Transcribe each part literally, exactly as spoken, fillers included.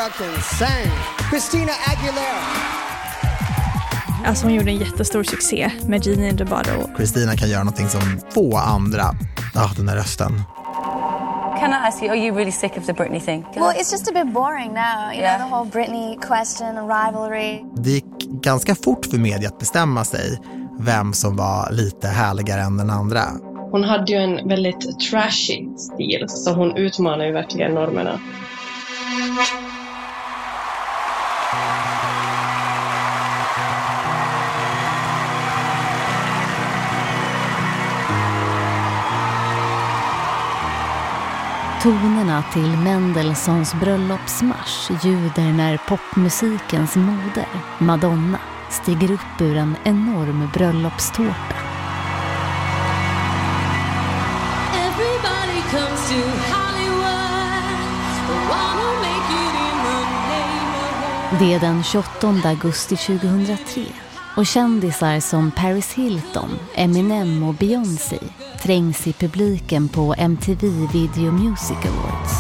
y'all can sing. Christina Aguilera. Alltså hon gjorde en jättestor succé med Genie in the Bottle. Christina kan göra någonting som få andra. Ja, ah, den här rösten. Can I ask you, are you really sick of the Britney thing? Can well, I... it's just a bit boring now. You yeah. know, the whole Britney question and rivalry. Det gick ganska fort för media att bestämma sig vem som var lite härligare än den andra. Hon hade ju en väldigt trashy stil, så hon utmanar ju verkligen normerna. Tonerna till Mendelssohns bröllopsmarsch ljuder när popmusikens moder, Madonna, stiger upp ur en enorm bröllopstårta. Det är den tjugoåttonde augusti tjugohundratre och kändisar som Paris Hilton, Eminem och Beyoncé trängs i publiken på M T V Video Music Awards.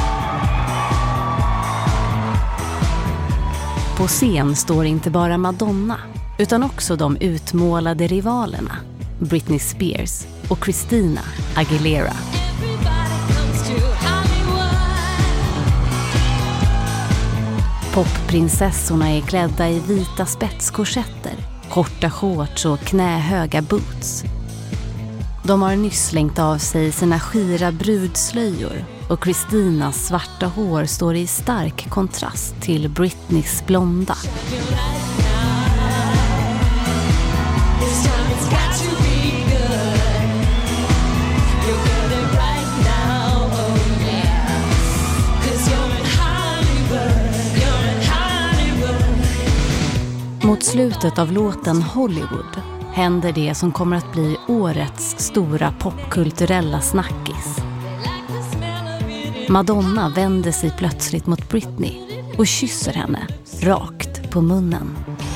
På scen står inte bara Madonna utan också de utmålade rivalerna Britney Spears och Christina Aguilera. Popprinsessorna är klädda i vita spetskorsetter, korta shorts och knähöga boots. De har nyss slängt av sig sina skira brudslöjor och Christinas svarta hår står i stark kontrast till Britneys blonda. Mot slutet av låten Hollywood händer det som kommer att bli årets stora popkulturella snackis. Madonna vänder sig plötsligt mot Britney och kysser henne rakt på munnen.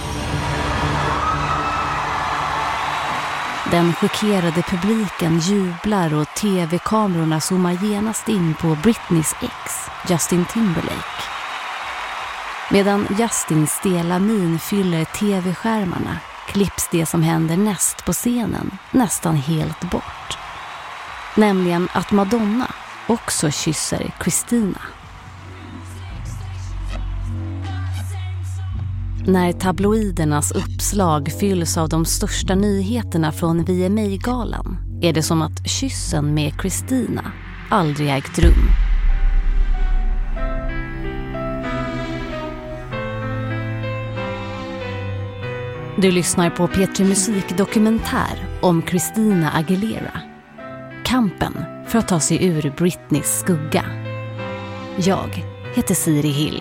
Den chockerade publiken jublar och tv-kamerorna zoomar genast in på Britneys ex, Justin Timberlake. Medan Justins stela min fyller tv-skärmarna klipps det som händer näst på scenen nästan helt bort. Nämligen att Madonna också kysser Christina. När tabloidernas uppslag fylls av de största nyheterna från V M A-galan är det som att kyssen med Christina aldrig ägt rum. Du lyssnar på P tre Musik dokumentär om Christina Aguilera. Kampen för att ta sig ur Britneys skugga. Jag heter Siri Hill.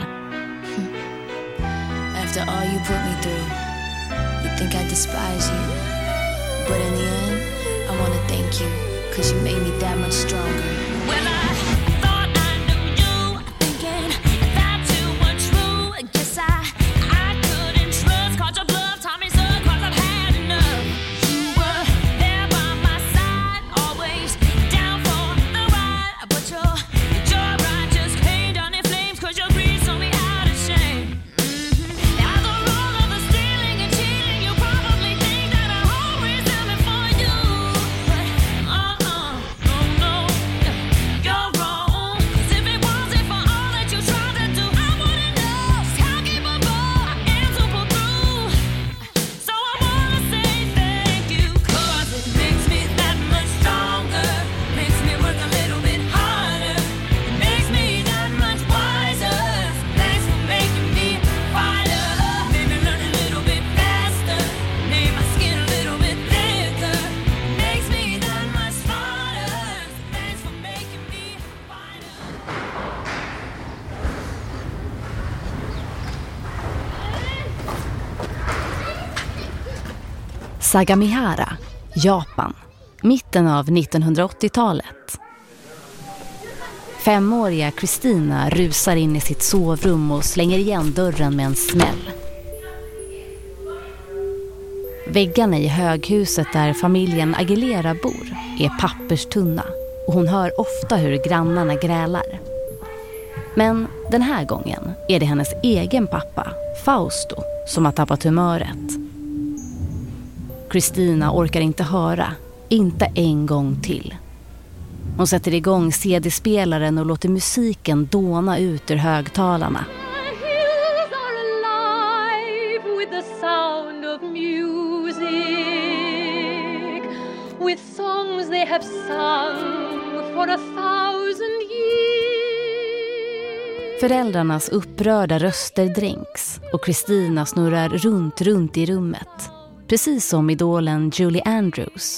After all you put me through, you think I despise you. But in the end, I want to thank you, because you made me that much stronger. Well, I thought I knew you, thinking that you were true. I guess I, I couldn't trust, caught your bluff, taught me so, cause I've had enough. You were there by my side, always down for the ride. But your, your joyride just came down in flames, cause your greed saw me out of shame. Sagamihara, Japan, mitten av nittonhundraåttiotalet. Femåriga Christina rusar in i sitt sovrum och slänger igen dörren med en smäll. Väggarna i höghuset där familjen Aguilera bor är papperstunna och hon hör ofta hur grannarna grälar. Men den här gången är det hennes egen pappa, Fausto, som har tappat humöret. Christina orkar inte höra, inte en gång till. Hon sätter igång C D-spelaren och låter musiken dåna ut ur högtalarna. With songs they have sung for a thousand years. Föräldrarnas upprörda röster dränks och Christina snurrar runt, runt i rummet. Precis som idolen Julie Andrews.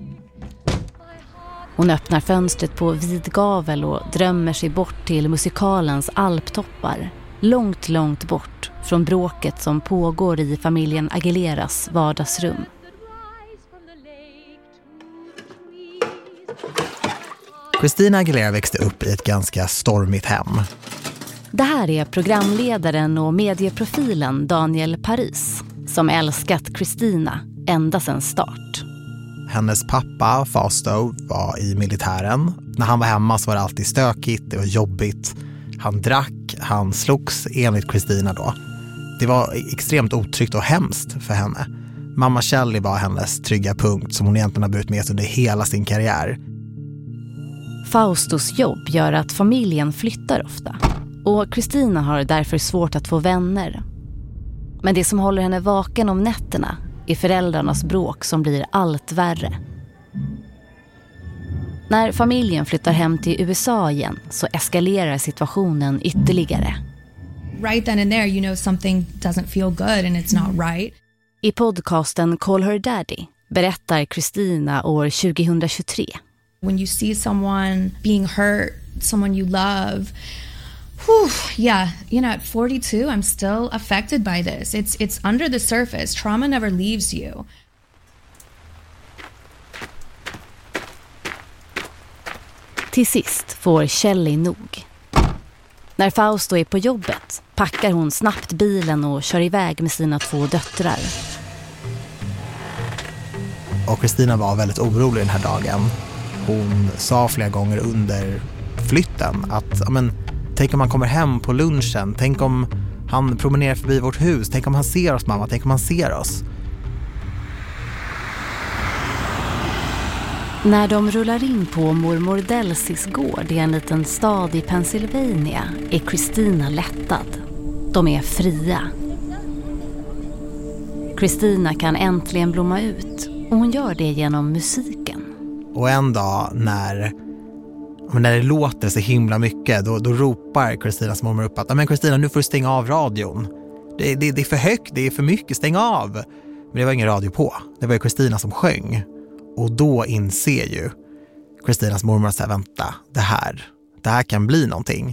Hon öppnar fönstret på vid gavel och drömmer sig bort till musikalens alptoppar. Långt, långt bort från bråket som pågår i familjen Aguileras vardagsrum. Christina Aguilera växte upp i ett ganska stormigt hem. Det här är programledaren och medieprofilen Daniel Paris som älskat Christina ända sedan start. Hennes pappa, Fausto, var i militären. När han var hemma så var det alltid stökigt, det var jobbigt. Han drack, han slogs enligt Christina då. Det var extremt otryggt och hemskt för henne. Mamma Shelley var hennes trygga punkt som hon egentligen har burit med sig under hela sin karriär. Faustos jobb gör att familjen flyttar ofta. Och Christina har därför svårt att få vänner. Men det som håller henne vaken om nätterna är föräldrarnas bråk som blir allt värre. När familjen flyttar hem till U S A igen så eskalerar situationen ytterligare. Right then and there you know something doesn't feel good and it's not right. I podcasten Call Her Daddy berättar Christina år tjugohundratjugotre. When you see someone being hurt, someone you love, whew, yeah, you know, at forty-two, I'm still affected by this. It's it's under the surface. Trauma never leaves you. Till sist får Shelley nog. När Fausto är på jobbet packar hon snabbt bilen och kör iväg med sina två döttrar. Och Christina var väldigt orolig den här dagen. Hon sa flera gånger under flytten att ja, men, tänk om han kommer hem på lunchen, tänk om han promenerar förbi vårt hus, tänk om han ser oss mamma, tänk om han ser oss. När de rullar in på mormor Delsis gård i en liten stad i Pennsylvania är Christina lättad. De är fria. Christina kan äntligen blomma ut och hon gör det genom musiken. Och en dag när, när det låter så himla mycket då, då ropar Christinas mormor upp att men Christina, nu får du stänga av radion. Det, det, det är för högt, det är för mycket, stäng av. Men det var ingen radio på. Det var ju Christina som sjöng. Och då inser ju Christinas mormor så här, vänta, det här, det här kan bli någonting.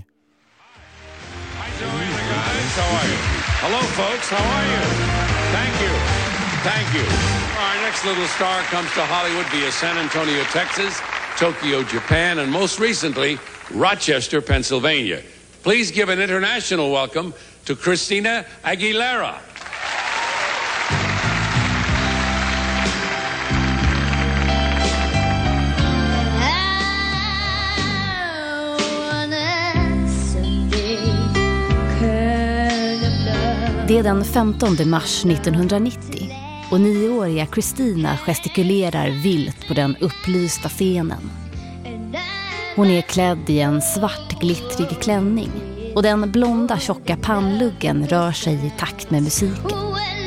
Hello folks, how are you? Thank you. Thank you. Our next little star comes to Hollywood via San Antonio, Texas, Tokyo, Japan, and most recently, Rochester, Pennsylvania. Please give an international welcome to Christina Aguilera. Det är den femtonde mars nittonhundranittio och nioåriga Christina gestikulerar vilt på den upplysta scenen. Hon är klädd i en svart glittrig klänning och den blonda tjocka pannluggen rör sig i takt med musiken.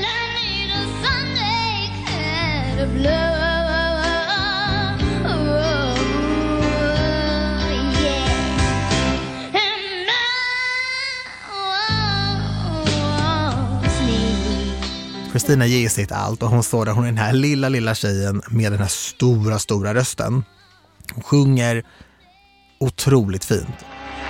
Christina ger sitt allt och hon står där, hon är den här lilla, lilla tjejen med den här stora, stora rösten. Hon sjunger otroligt fint.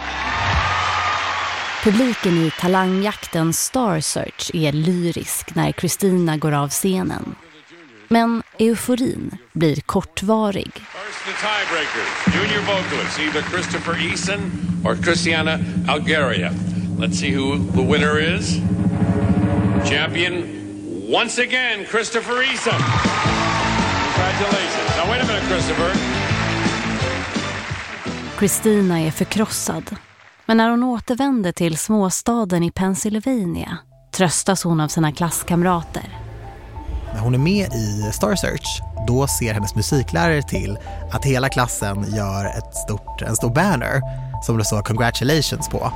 Publiken i talangjakten Star Search är lyrisk när Christina går av scenen. Men euforin blir kortvarig. First the tiebreakers, junior vocalists, either Christopher Eason or Christina Aguilera. Let's see who the winner is. Champion once again, Christopher Eason. Congratulations. Now wait a minute, Christopher. Christina är förkrossad Men när hon återvänder till småstaden i Pennsylvania tröstas hon av sina klasskamrater. När hon är med i Star Search, då ser hennes musiklärare till att hela klassen gör ett stort, en stor banner som det står congratulations på.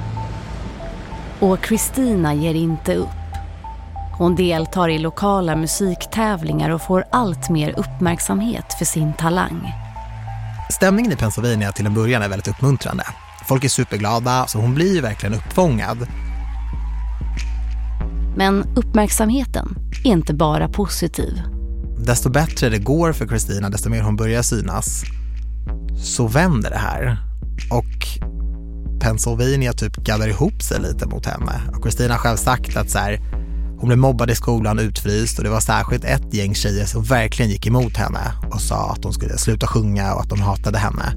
Och Christina ger inte upp. Hon deltar i lokala musiktävlingar och får allt mer uppmärksamhet för sin talang. Stämningen i Pennsylvania till en början är väldigt uppmuntrande. Folk är superglada, så hon blir ju verkligen uppfångad. Men uppmärksamheten är inte bara positiv. Desto bättre det går för Christina, desto mer hon börjar synas, så vänder det här. Och Pennsylvania typ gaddar ihop sig lite mot henne. Och Christina har själv sagt att så här, hon blev mobbad i skolan, utfryst, och det var särskilt ett gäng tjejer som verkligen gick emot henne och sa att de skulle sluta sjunga och att de hatade henne.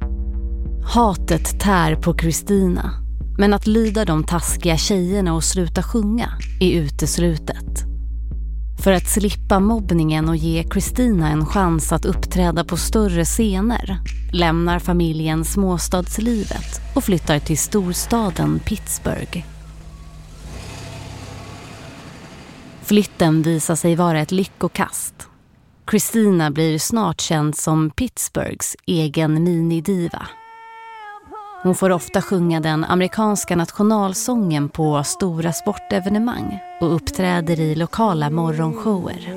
Hatet tär på Christina, men att lyda de taskiga tjejerna och sluta sjunga är uteslutet. För att slippa mobbningen och ge Christina en chans att uppträda på större scener lämnar familjen småstadslivet och flyttar till storstaden Pittsburgh. Flytten visar sig vara ett lyckokast. Christina blir snart känd som Pittsburghs egen minidiva. Hon får ofta sjunga den amerikanska nationalsången på stora sportevenemang och uppträder i lokala morgonshower.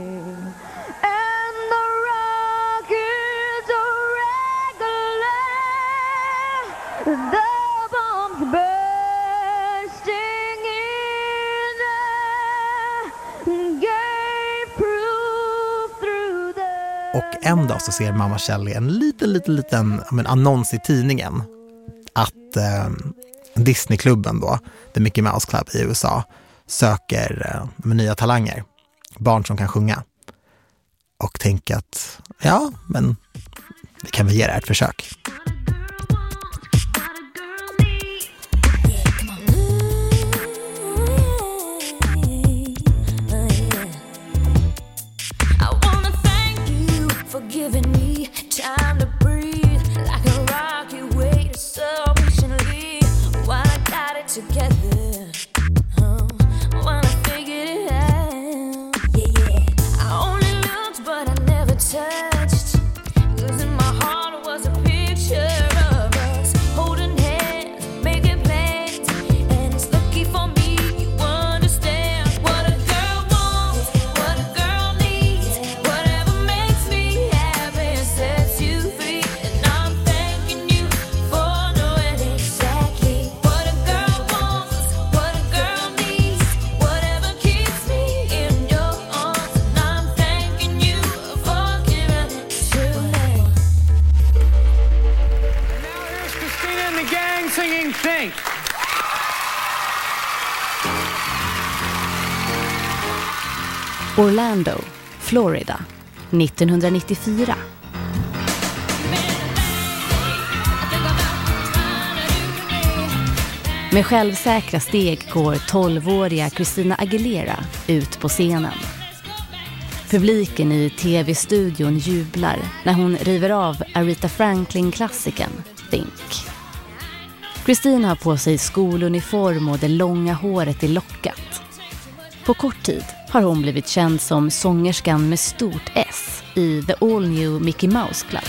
Och en dag så ser mamma Shelley en liten, liten, liten men, annons i tidningen att eh, Disneyklubben då, The Mickey Mouse Club i U S A, söker eh, med nya talanger, barn som kan sjunga. Och tänker att ja, men vi kan väl ge det ett försök. Orlando, Florida, nittonhundranittiofyra. Med självsäkra steg går tolvåriga Christina Aguilera ut på scenen. Publiken i tv-studion jublar när hon river av Aretha Franklin-klassikern Think. Christina har på sig skoluniform och det långa håret är lockat. På kort tid har hon blivit känd som sångerskan med stort S i The All New Mickey Mouse Club.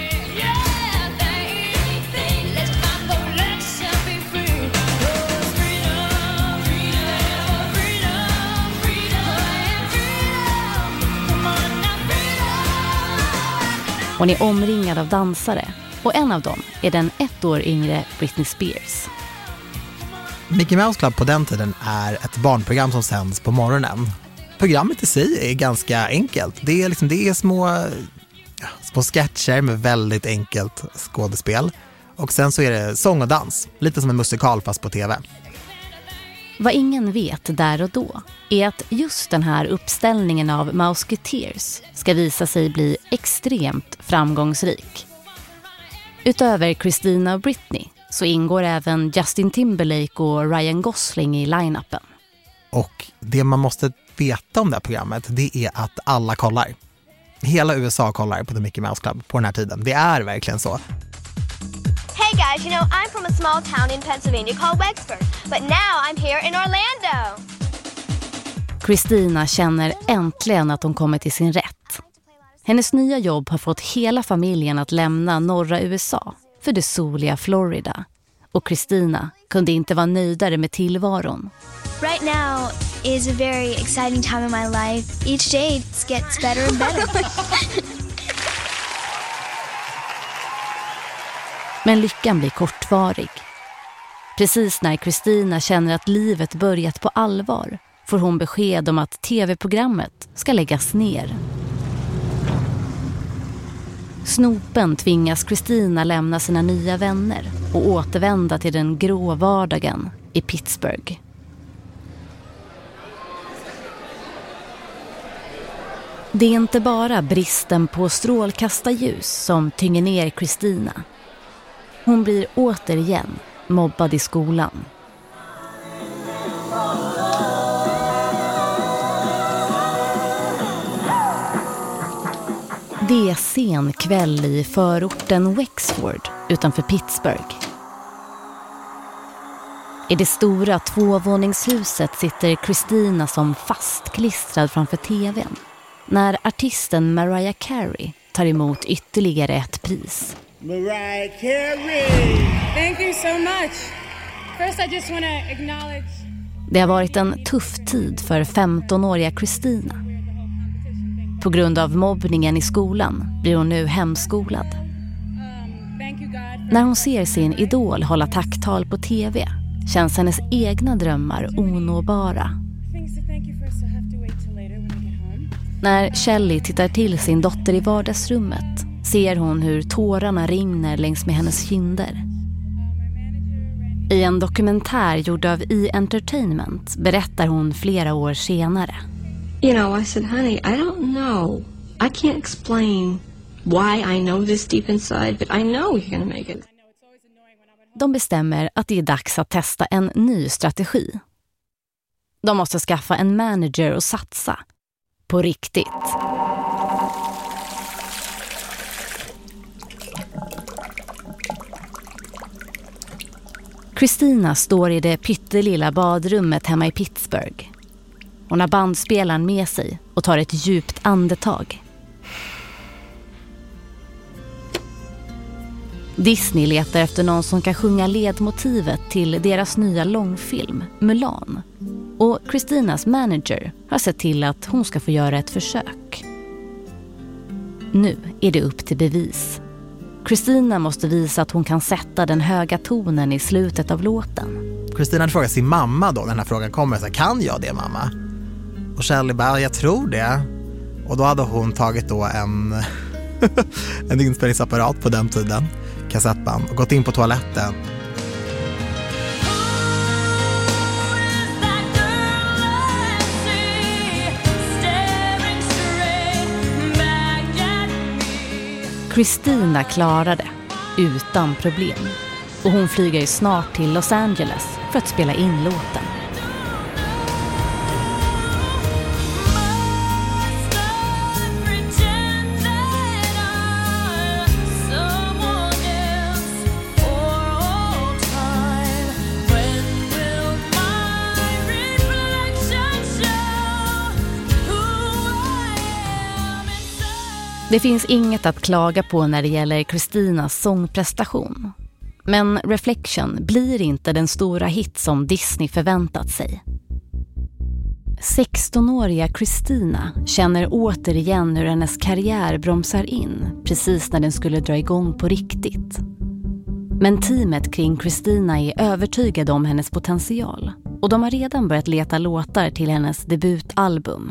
Hon är omringad av dansare och en av dem är den ett år yngre Britney Spears. Mickey Mouse Club på den tiden är ett barnprogram som sänds på morgonen. Programmet i sig är ganska enkelt. Det är, liksom, det är små, ja, små sketcher med väldigt enkelt skådespel. Och sen så är det sång och dans. Lite som en musikal fast på tv. Vad ingen vet där och då är att just den här uppställningen av Mouseketeers ska visa sig bli extremt framgångsrik. Utöver Christina och Britney så ingår även Justin Timberlake och Ryan Gosling i line-upen. Och det man måste veta om det här programmet, det är att alla kollar. Hela U S A kollar på The Mickey Mouse Club på den här tiden. Det är verkligen så. Hey guys! guys, you know, I'm from a small town in Pennsylvania called Wexford, but now I'm here in Orlando. Christina känner äntligen att hon kommer till sin rätt. Hennes nya jobb har fått hela familjen att lämna norra U S A för det soliga Florida. Och Christina kunde inte vara nöjdare med tillvaron. Right now is a very exciting time in my life. Each day gets better and better. Men lyckan blir kortvarig. Precis när Christina känner att livet börjat på allvar får hon besked om att tv-programmet ska läggas ner. Snopen tvingas Christina lämna sina nya vänner och återvända till den grå vardagen i Pittsburgh. Det är inte bara bristen på strålkastarljus som tynger ner Christina. Hon blir återigen mobbad i skolan. Det är sen kväll i förorten Wexford utanför Pittsburgh. I det stora tvåvåningshuset sitter Christina som fastklistrad framför tvn när artisten Mariah Carey tar emot ytterligare ett pris. Mariah Carey! Thank you so much. First I just want to acknowledge... Det har varit en tuff tid för femtonåriga Christina. På grund av mobbningen i skolan blir hon nu hemskolad. När hon ser sin idol hålla tacktal på tv känns hennes egna drömmar onåbara. När Shelley tittar till sin dotter i vardagsrummet ser hon hur tårarna rinner längs med hennes kinder. I en dokumentär gjord av E! Entertainment berättar hon flera år senare. You know, I said, honey, I don't know. I can't explain why I know this deep inside, but I know you're gonna make it. De bestämmer att det är dags att testa en ny strategi. De måste skaffa en manager och satsa. På riktigt. Christina står i det pyttelilla badrummet hemma i Pittsburgh. Hon har bandspelaren med sig och tar ett djupt andetag. Disney letar efter någon som kan sjunga ledmotivet till deras nya långfilm, Mulan. Och Christinas manager har sett till att hon ska få göra ett försök. Nu är det upp till bevis. Christina måste visa att hon kan sätta den höga tonen i slutet av låten. Christina hade frågat sin mamma då när den här frågan kommer. Så här, kan jag det, mamma? Och Shelley bara, jag tror det. Och då hade hon tagit då en, en inspelningsapparat på den tiden, kassettband, och gått in på toaletten. Christina klarar det utan problem. Och hon flyger snart till Los Angeles för att spela in låten. Det finns inget att klaga på när det gäller Christinas sångprestation. Men Reflection blir inte den stora hit som Disney förväntat sig. sextonåriga Christina känner återigen hur hennes karriär bromsar in precis när den skulle dra igång på riktigt. Men teamet kring Christina är övertygade om hennes potential och de har redan börjat leta låtar till hennes debutalbum.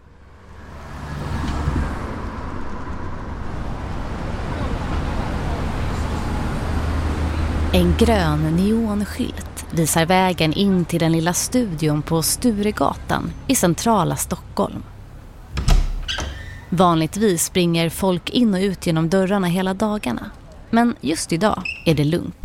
En grön neonskylt visar vägen in till den lilla studion på Sturegatan i centrala Stockholm. Vanligtvis springer folk in och ut genom dörrarna hela dagarna. Men just idag är det lugnt.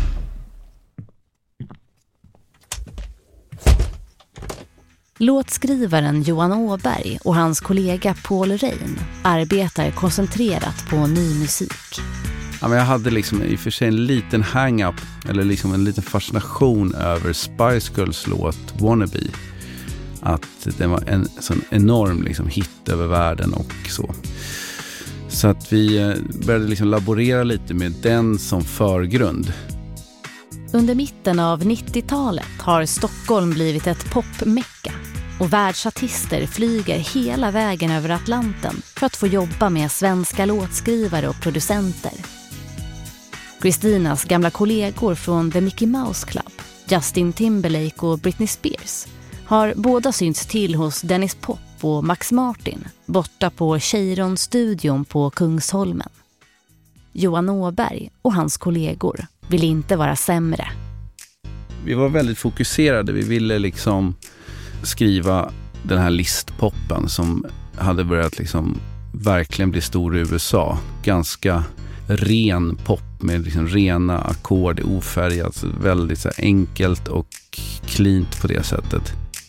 Låtskrivaren Johan Åberg och hans kollega Paul Rein arbetar koncentrerat på ny musik. Ja, men jag hade liksom i och för sig en liten hang-up, eller liksom en liten fascination över Spice Girls låt Wannabe. Att det var en sån enorm liksom hit över världen och så. Så att vi började liksom laborera lite med den som förgrund. Under mitten av nittiotalet har Stockholm blivit ett popmecka och världsartister flyger hela vägen över Atlanten för att få jobba med svenska låtskrivare och producenter. Christinas gamla kollegor från The Mickey Mouse Club, Justin Timberlake och Britney Spears, har båda synts till hos Dennis Pop och Max Martin borta på Cheiron-studion på Kungsholmen. Johan Åberg och hans kollegor vill inte vara sämre. Vi var väldigt fokuserade. Vi ville liksom skriva den här listpoppen som hade börjat liksom verkligen bli stor i U S A. Ganska ren pop med liksom rena ackord, ofärgat, väldigt så enkelt och cleant på det sättet.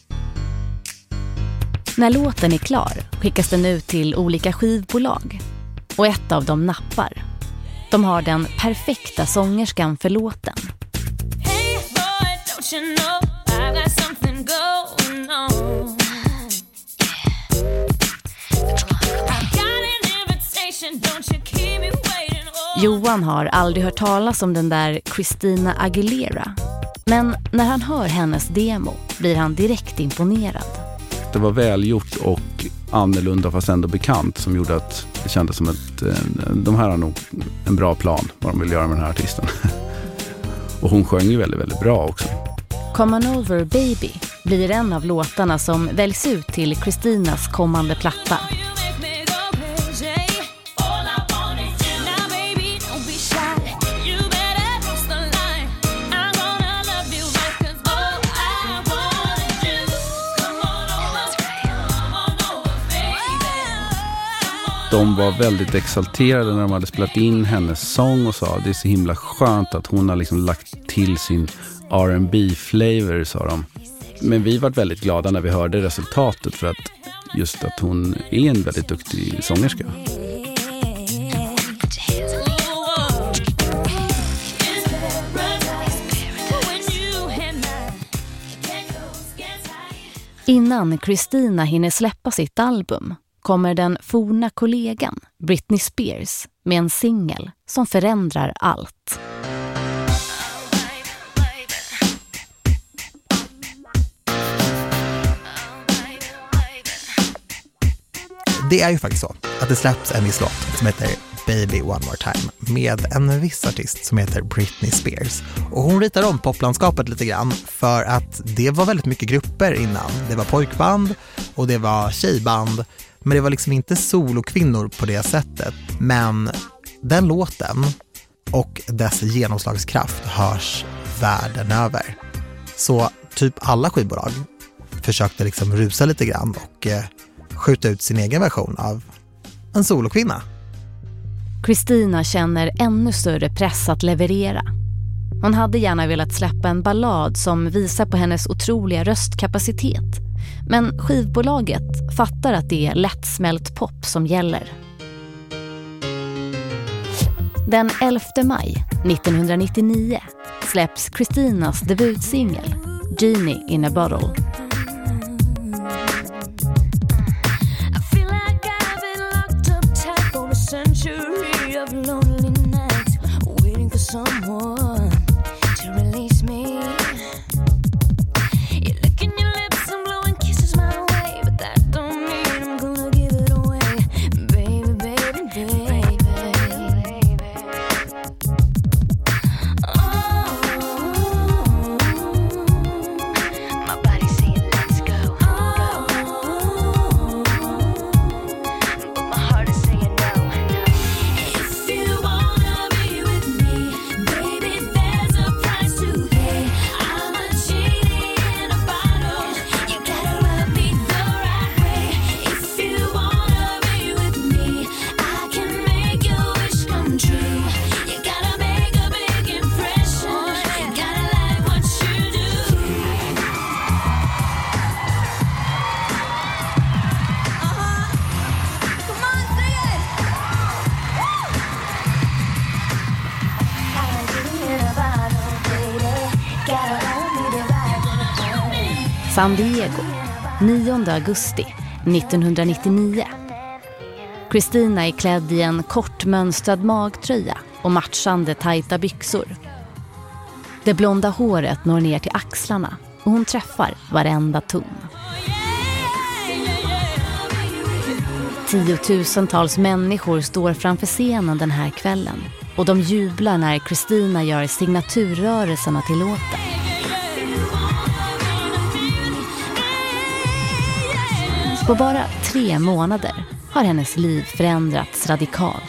När låten är klar skickas den ut till olika skivbolag och ett av dem nappar. De har den perfekta sångerskan för låten. Hey boy, don't you know I got something going on? I got an invitation, don't you keep me waiting. Oh. Johan har aldrig hört talas om den där Christina Aguilera. Men när han hör hennes demo blir han direkt imponerad. Det var välgjort och annorlunda fast ändå bekant som gjorde att det kändes som att de här har nog en bra plan vad de vill göra med den här artisten. Och hon sjöng ju väldigt, väldigt bra också. Come on over baby blir en av låtarna som väljs ut till Christinas kommande platta. De var väldigt exalterade när de hade spelat in hennes sång och sa det är så himla skönt att hon har liksom lagt till sin R and B-flavor, sa de. Men vi var väldigt glada när vi hörde resultatet för att just att hon är en väldigt duktig sångerska. Innan Christina hinner släppa sitt album kommer den forna kollegan Britney Spears med en singel som förändrar allt. Det är ju faktiskt så att det släpps en viss låt som heter Baby One More Time med en viss artist som heter Britney Spears. Och hon ritar om poplandskapet lite grann för att det var väldigt mycket grupper innan. Det var pojkband och det var tjejband. Men det var liksom inte solokvinnor på det sättet. Men den låten och dess genomslagskraft hörs världen över. Så typ alla skivbolag försökte liksom rusa lite grann och eh, skjuta ut sin egen version av en solokvinna. Christina känner ännu större press att leverera. Hon hade gärna velat släppa en ballad som visar på hennes otroliga röstkapacitet. Men skivbolaget fattar att det är lättsmält pop som gäller. Den elfte maj nittonhundranittionio släpps Christinas debutsingel Genie in a Bottle. San Diego, nionde augusti nittonhundranittionio. Christina är klädd i en kortmönstrad magtröja och matchande tajta byxor. Det blonda håret når ner till axlarna och hon träffar varenda ton. Tiotusentals människor står framför scenen den här kvällen och de jublar när Christina gör signaturrörelserna till låten. På bara tre månader har hennes liv förändrats radikalt.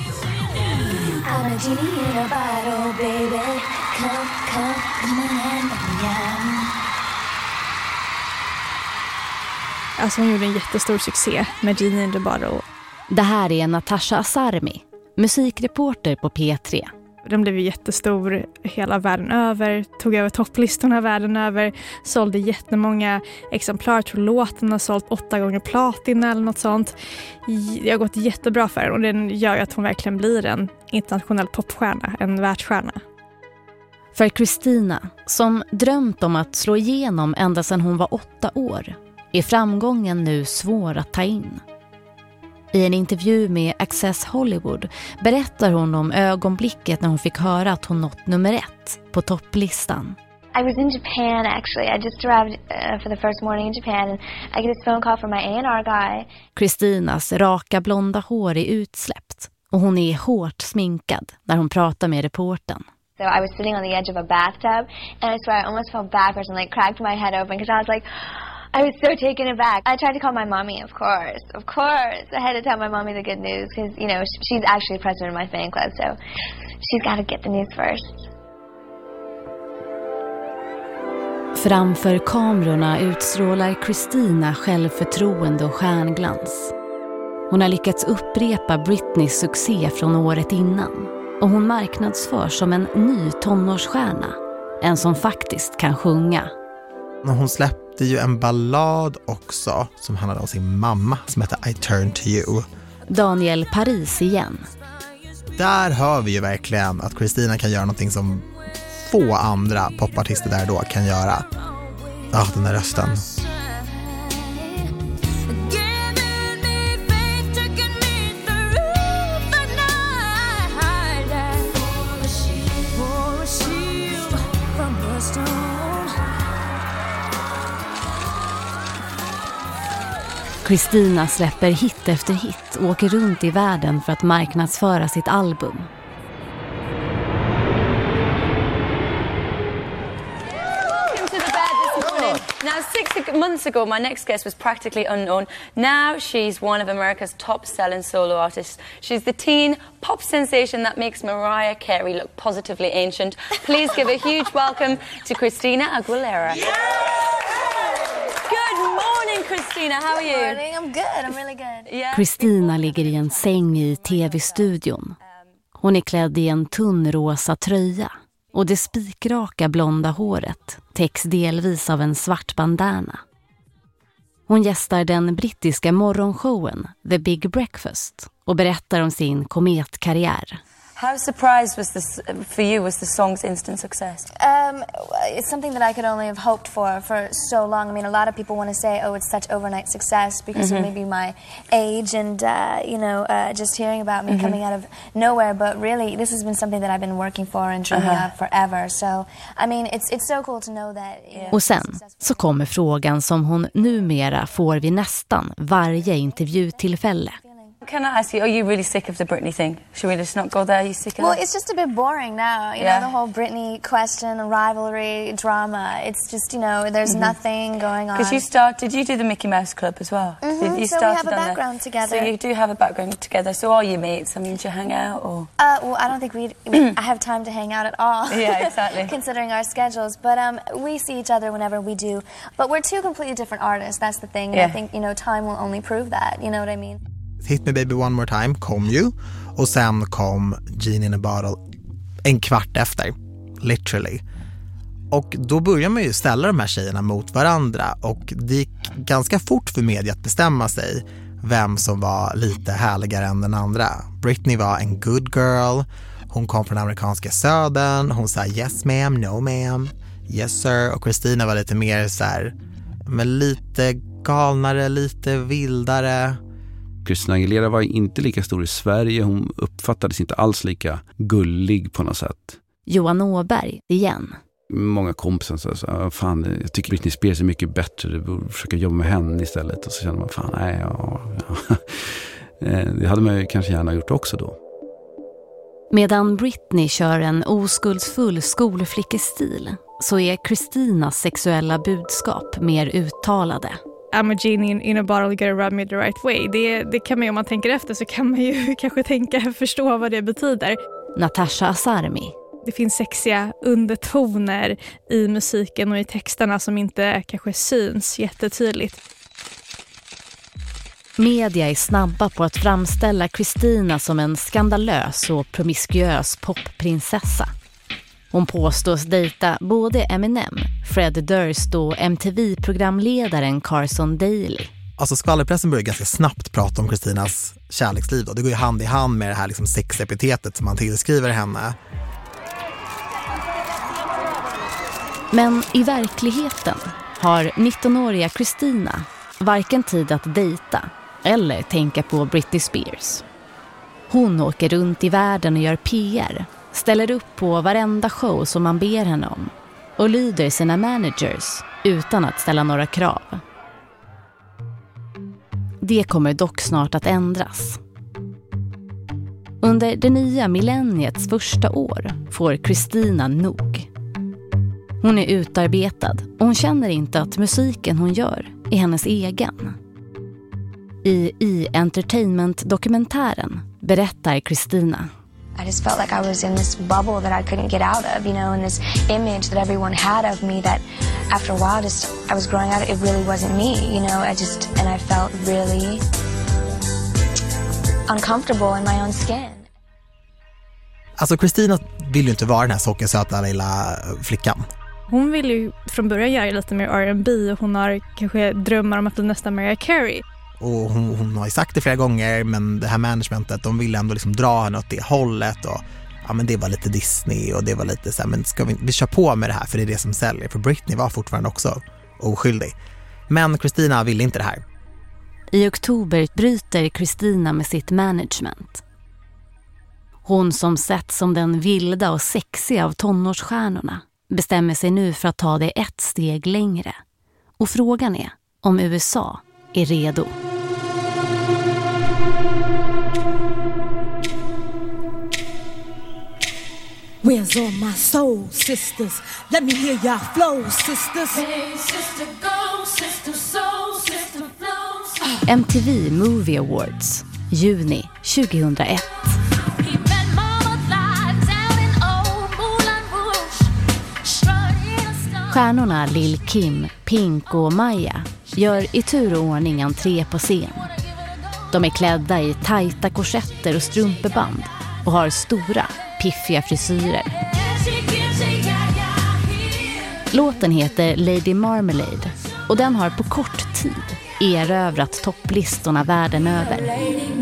Alltså hon gjorde en jättestor succé med Genie in the Bottle. Det här är Natasha Asarmi, musikreporter på P tre. Den blev ju jättestor hela världen över, tog över topplistorna världen över, sålde jättemånga exemplar. Jag tror låten har sålt åtta gånger platina eller något sånt. Det har gått jättebra för den och den gör ju att hon verkligen blir en internationell popstjärna, en världsstjärna. För Christina, som drömt om att slå igenom ända sedan hon var åtta år, är framgången nu svår att ta in. I en intervju med Access Hollywood berättar hon om ögonblicket när hon fick höra att hon nått nummer ett på topplistan. I was in Japan actually. I just arrived uh, for the first morning in Japan and I get this phone call from my A and R guy. Christinas raka blonda hår är utsläppt och hon är hårt sminkad när hon pratar med reportern. So I was sitting on the edge of a bathtub and I swear I almost fell backwards and like cracked my head open because I was like I was so taken aback. I tried to call my mommy, of course. Of course. I had to tell my mommy the good news because, you know, she's actually president of my fan club, so she's got to get the news first. Framför kamerorna utstrålar Christina självförtroende och stjärnglans. Hon har lyckats upprepa Britneys succé från året innan. Och hon marknadsför som en ny tonårsstjärna. En som faktiskt kan sjunga. Hon släppte ju en ballad också som handlade om sin mamma som heter I Turn to You. Daniel Paris igen. Där hör vi ju verkligen att Christina kan göra någonting som få andra popartister där då kan göra. Ja, ah, den där rösten. Christina släpper hit efter hit och åker runt i världen för att marknadsföra sitt album. Now, six months ago, my next guest was practically unknown. Now she's one of America's top-selling solo artists. She's the teen pop sensation that makes Mariah Carey look positively ancient. Please give a huge welcome to Christina Aguilera. Yeah! Good morning, Christina. How are you? Good morning. I'm good. I'm really good. Yeah. Christina ligger i en säng i tv-studion. Hon är klädd i en tunn rosa tröja. Och det spikraka blonda håret täcks delvis av en svart bandana. Hon gästar den brittiska morgonshowen The Big Breakfast och berättar om sin kometkarriär. How surprised was this for you? Was the song's instant success? Um, it's something that I could only have hoped for for so long. I mean, a lot of people want to say, "Oh, it's such overnight success because mm-hmm. of maybe my age and uh, you know, uh, just hearing about me mm-hmm. coming out of nowhere." But really, this has been something that I've been working for and dreaming uh-huh. of forever. So, I mean, it's it's so cool to know that. You know, och sen så kommer frågan som hon numera får vid nästan varje intervjutillfälle. Can I ask you, are you really sick of the Britney thing? Should we just not go there? Are you sick of well, it? It's just a bit boring now. You yeah. know, the whole Britney question, rivalry, drama. It's just, you know, there's mm-hmm. nothing going on. Because you started, did you do the Mickey Mouse Club as well? Mm-hmm. You so started we have a on background the, together. So you do have a background together. So are you mates? I mean, do you hang out or? Uh, well, I don't think we I have time to hang out at all. Yeah, exactly. Considering our schedules. But um, we see each other whenever we do. But we're two completely different artists. That's the thing. And yeah. I think, you know, time will only prove that. You know what I mean? Hit Me Baby One More Time kom ju och sen kom Genie in a Bottle en kvart efter, literally. Och då börjar man ju ställa de här tjejerna mot varandra och det gick ganska fort för media att bestämma sig vem som var lite härligare än den andra. Britney var en good girl, hon kom från amerikanska södern, hon sa yes ma'am, no ma'am, yes sir, och Christina var lite mer så här men lite galnare, lite vildare. Christina Aguilera var inte lika stor i Sverige. Hon uppfattades inte alls lika gullig på något sätt. Johan Åberg igen. Många kompisar sa så, fan, jag tycker Britney Spears är mycket bättre. Du borde försöka jobba med henne istället. Och så känner man, fan, nej, ja, ja. Det hade man ju kanske gärna gjort också då. Medan Britney kör en oskuldsfull skolflickestil så är Christinas sexuella budskap mer uttalade. I'm a genie in, in a bottle, you gotta rub me the right way. Det, det kan man ju, om man tänker efter så kan man ju kanske tänka, förstå vad det betyder. Natasha Asarmi. Det finns sexiga undertoner i musiken och i texterna som inte kanske syns jättetydligt. Media är snabba på att framställa Christina som en skandalös och promiskuös popprinsessa. Hon påstås dejta både Eminem, Fred Durst och M T V-programledaren Carson Daly. Alltså skvallerpressen börjar ganska snabbt prata om Christinas kärleksliv. Då. Det går ju hand i hand med det här liksom sexepitetet som man tillskriver henne. Men i verkligheten har nittonåriga Christina varken tid att dejta eller tänka på Britney Spears. Hon åker runt i världen och gör P R, ställer upp på varenda show som man ber henne om och lyder sina managers utan att ställa några krav. Det kommer dock snart att ändras. Under det nya millenniets första år får Christina nog. Hon är utarbetad och hon känner inte att musiken hon gör är hennes egen. I E-Entertainment-dokumentären berättar Christina. I just felt like I was in this bubble that I couldn't get out of, you know, and this image that everyone had of me that after a while just I was growing out of, it really wasn't me, you know, I just, and I felt really uncomfortable in my own skin. Alltså Christina vill ju inte vara den här sockersöta lilla flickan. Hon vill ju från början göra lite mer R and B och hon har kanske drömmar om att bli nästa Mariah Carey. Och hon, hon har ju sagt det flera gånger, men det här managementet, de vill ändå liksom dra henne åt det hållet. Och ja, men det var lite Disney och det var lite så här, men ska vi, vi kör på med det här för det är det som säljer. För Britney var fortfarande också oskyldig. Men Christina ville inte det här. I oktober bryter Christina med sitt management. Hon som sett som den vilda och sexiga av tonårsstjärnorna bestämmer sig nu för att ta det ett steg längre. Och frågan är om U S A är redo. Where's all my soul sisters? Let me hear y'all flow sisters. Hey sister go, sister soul, sister flows. M T V Movie Awards, juni tjugohundraett. Stjärnorna Lil Kim, Pink och Maya gör i tur och ordning entré på scen. De är klädda i tajta korsetter och strumpeband och har stora, piffiga frisyrer. Låten heter Lady Marmalade och den har på kort tid erövrat topplistorna världen över.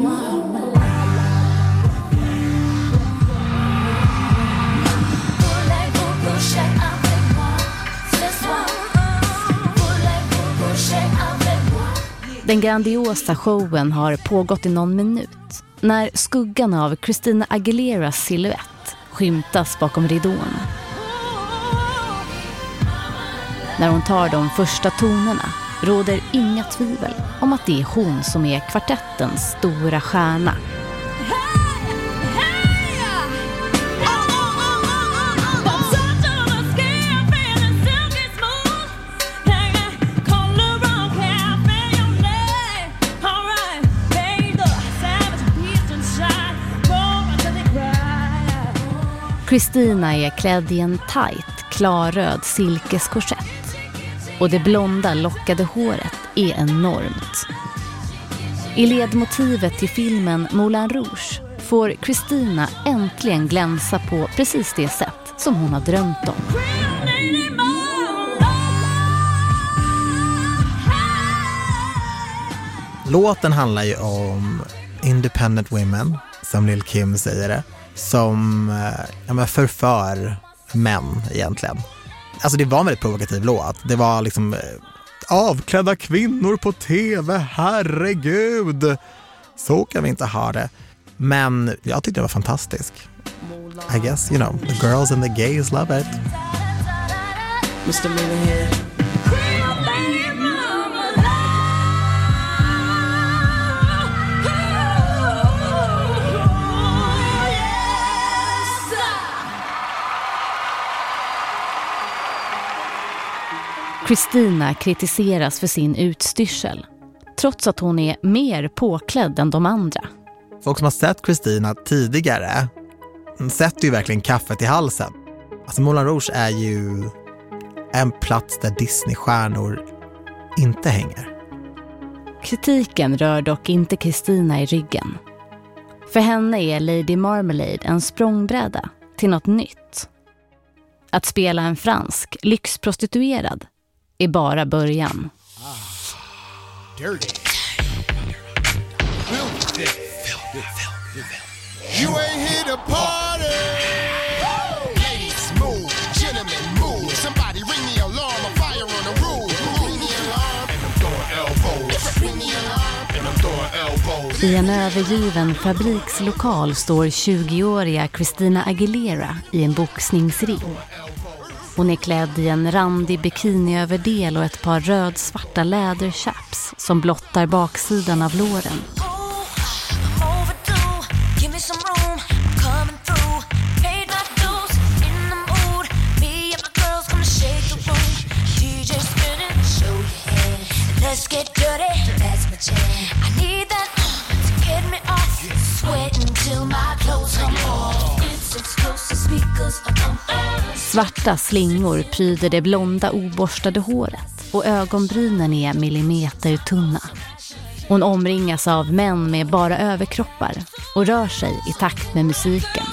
Den grandiosa showen har pågått i någon minut när skuggan av Christina Aguileras silhuett skymtas bakom ridån. När hon tar de första tonerna råder inga tvivel om att det är hon som är kvartettens stora stjärna. Christina är klädd i en tight, klarröd silkeskorsett. Och det blonda lockade håret är enormt. I ledmotivet till filmen Moulin Rouge får Christina äntligen glänsa på precis det sätt som hon har drömt om. Låten handlar ju om independent women, som Lil Kim säger det, som ja, men förför män egentligen. Alltså det var en väldigt provokativ låt. Det var liksom avklädda kvinnor på tv, herregud. Så kan vi inte ha det. Men jag tyckte det var fantastisk. I guess, you know, the girls and the gays love it. mister Miller here. Kristina kritiseras för sin utstyrsel, trots att hon är mer påklädd än de andra. Folk som har sett Kristina tidigare sätter ju verkligen kaffet i halsen. Alltså Moulin Rouge är ju en plats där Disney-stjärnor inte hänger. Kritiken rör dock inte Kristina i ryggen. För henne är Lady Marmalade en språngbräda till något nytt. Att spela en fransk lyxprostituerad är bara början. Dirty. You ain't here to party. Ladies move, gentlemen move. Somebody ring the alarm, a fire on the roof. Ring the alarm and I'm throwing elbows. Ring the alarm and I'm throwing elbows. I en övergiven fabrikslokal står tjugoåriga Christina Aguilera i en boxningsring. Hon är klädd i en randig bikiniöverdel och ett par rödsvarta läderchaps som blottar baksidan av låren. Svarta slingor pryder det blonda oborstade håret och ögonbrynen är millimeter tunna. Hon omringas av män med bara överkroppar och rör sig i takt med musiken.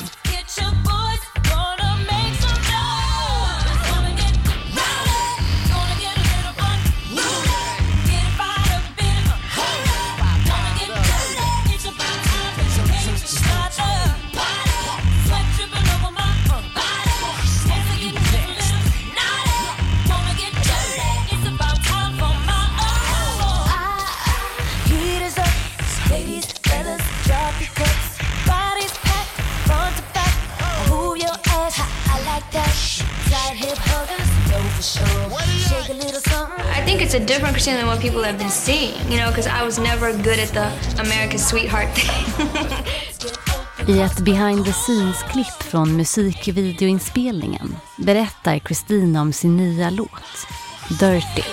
I think it's a different Christina than what people have been seeing, you know, because I was never good at the America's sweetheart thing. I ett behind the scenes-klipp från musikvideoinspelningen berättar Kristina om sin nya låt, Dirty.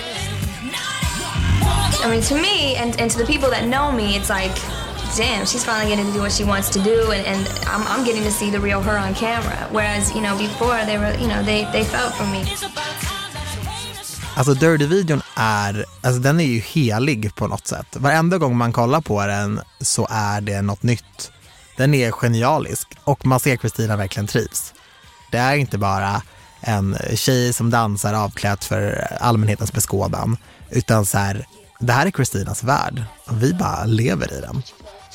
I mean, to me and, and to the people that know me, it's like, damn, she's finally getting to do what she wants to do, and, and I'm, I'm getting to see the real her on camera. Whereas, you know, before they were, you know, they, they felt for me. Alltså Dirty-videon är, alltså den är ju helig på något sätt. Varenda gång man kollar på den så är det något nytt. Den är genialisk och man ser Kristina verkligen trivs. Det är inte bara en tjej som dansar avklädd för allmänhetens beskådan, utan så här, det här är Kristinas värld och vi bara lever i den.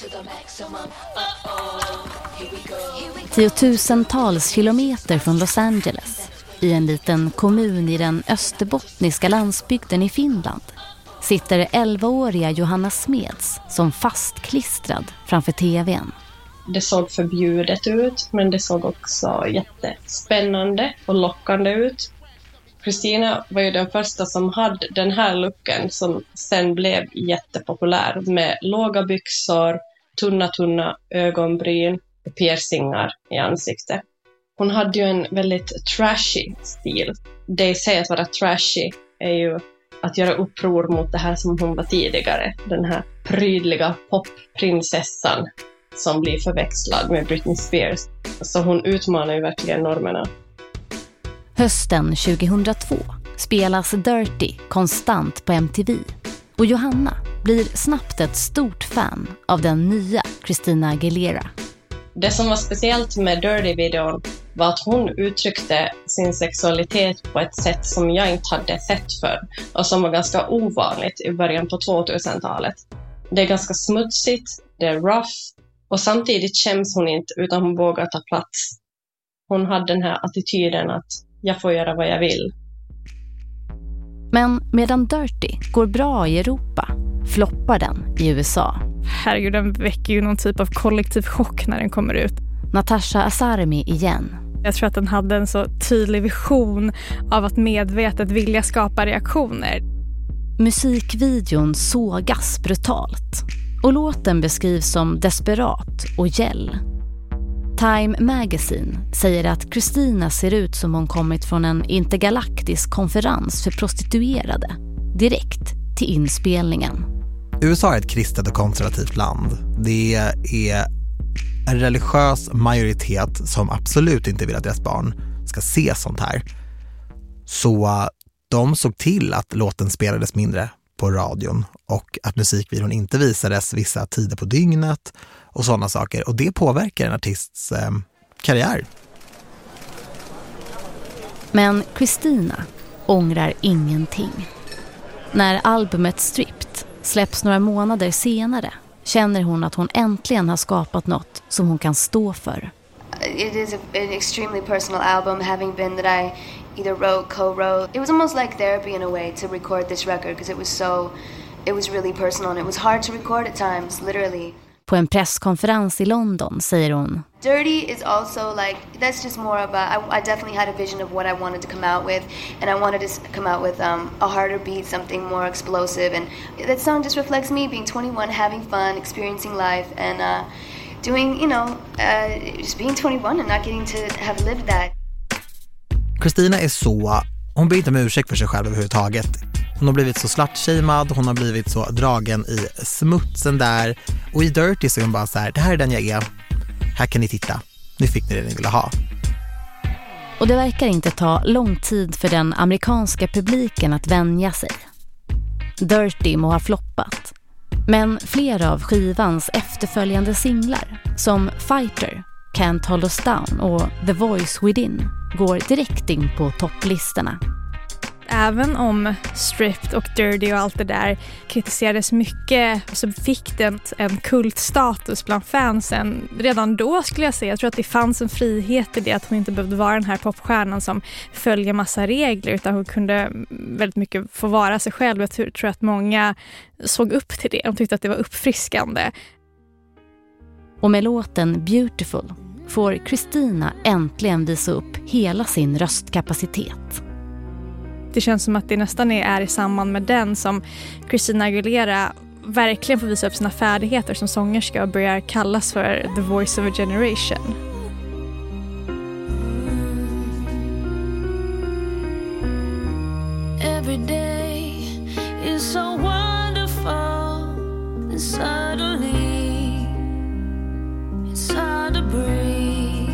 Tiotusentals kilometer från Los Angeles, i en liten kommun i den österbottniska landsbygden i Finland, sitter elvaåriga Johanna Smeds som fastklistrad framför tvn. Det såg förbjudet ut, men det såg också jättespännande och lockande ut. Kristina var ju den första som hade den här looken som sen blev jättepopulär, med låga byxor, tunna tunna ögonbryn och piercingar i ansiktet. Hon hade ju en väldigt trashy stil. Det i sig att vara trashy är ju att göra uppror mot det här som hon var tidigare. Den här prydliga popprinsessan som blir förväxlad med Britney Spears. Så hon utmanar ju verkligen normerna. Hösten tjugohundratvå spelas Dirty konstant på M T V. Och Johanna blir snabbt ett stort fan av den nya Christina Aguilera. Det som var speciellt med Dirty-videon var att hon uttryckte sin sexualitet på ett sätt som jag inte hade sett förr och som var ganska ovanligt i början på tvåtusentalet. Det är ganska smutsigt, det är rough och samtidigt skäms hon inte utan hon vågar ta plats. Hon hade den här attityden att jag får göra vad jag vill. Men medan Dirty går bra i Europa floppar den i U S A. Herregud, den väcker ju någon typ av kollektiv chock när den kommer ut. Natasha Asarmi igen. Jag tror att den hade en så tydlig vision av att medvetet vilja skapa reaktioner. Musikvideon sågas brutalt och låten beskrivs som desperat och gäll. Time Magazine säger att Christina ser ut som hon kommit från en intergalaktisk konferens för prostituerade direkt till inspelningen. U S A är ett kristet och konservativt land. Det är en religiös majoritet som absolut inte vill att deras barn ska se sånt här. Så de såg till att låten spelades mindre på radion och att musikvideon inte visades vissa tider på dygnet och sådana saker. Och det påverkar en artists eh, karriär. Men Christina ångrar ingenting. När albumet Stripped släpps några månader senare känner hon att hon äntligen har skapat något som hon kan stå för. It is a, an extremely personal album, having been that I either wrote, co-wrote. It was almost like therapy in a way to record this record because it was so, it was really personal and it was hard to record at times, literally. På en presskonferens i London säger hon: Dirty is also like, that's just more of a, I, I definitely had a vision of what I wanted to come out with, and I wanted to come out with um, a harder beat, something more explosive, and that song just reflects me being twenty-one, having fun, experiencing life, and uh, doing, you know, uh, just being twenty-one and not getting to have lived that. Christina är så, hon ber inte om ursäkt för sig själv överhuvudtaget. Hon har blivit så slutshamed, hon har blivit så dragen i smutsen där. Och i Dirty så är hon bara så här: det här är den jag är. Här kan ni titta. Nu fick ni det ni ville ha. Och det verkar inte ta lång tid för den amerikanska publiken att vänja sig. Dirty må ha floppat. Men flera av skivans efterföljande singlar, som Fighter, Can't Hold Us Down och The Voice Within, går direkt in på topplistorna. Även om Stripped och Dirty och allt det där kritiserades mycket, så fick den en kultstatus bland fansen. Redan då skulle jag säga, jag tror att det fanns en frihet i det, att hon inte behövde vara den här popstjärnan som följer massa regler, utan hon kunde väldigt mycket få vara sig själv. Jag tror att många såg upp till det, de tyckte att det var uppfriskande. Och med låten Beautiful får Christina äntligen visa upp hela sin röstkapacitet. Det känns som att det nästan är, är i samband med den som Christina Aguilera verkligen får visa upp sina färdigheter som sångerska och börjar kallas för the voice of a generation. Every day is so wonderful, and suddenly it's hard to breathe.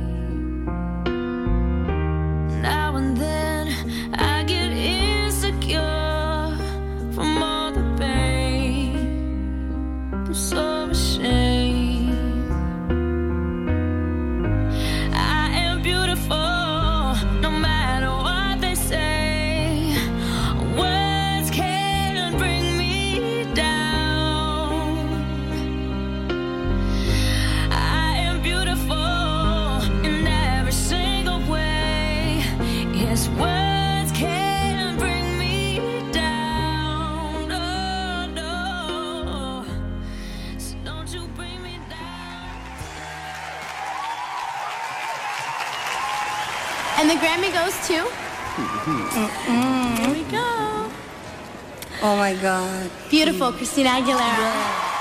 Now and then I get insecure from all the pain. I'm so ashamed. I am beautiful, no matter what they say. Words can't bring me down. I am beautiful in every single way. Yes, words can't bring me down. Oh, no. So don't you bring me down. And the Grammy goes to... Here we go. Oh my God. Beautiful, Christina Aguilera.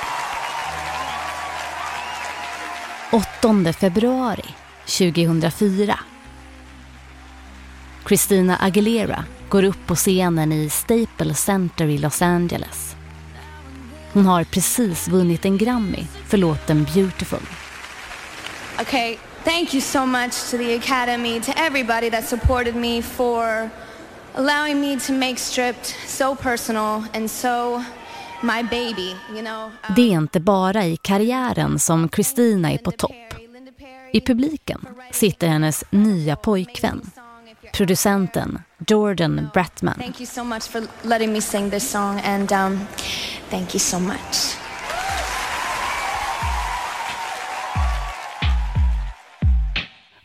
åttonde februari tjugohundrafyra. Christina Aguilera går upp på scenen i Staples Center i Los Angeles. Hon har precis vunnit en Grammy för låten Beautiful. Okay, thank you so much to the Academy, to everybody that supported me for allowing me to make Stripped so personal and so my baby, you know. Det är inte bara i karriären som Christina är på topp. I publiken sitter hennes nya pojkvän, producenten Jordan Bratman. Thank you so much for letting me sing this song, and um, thank you so much.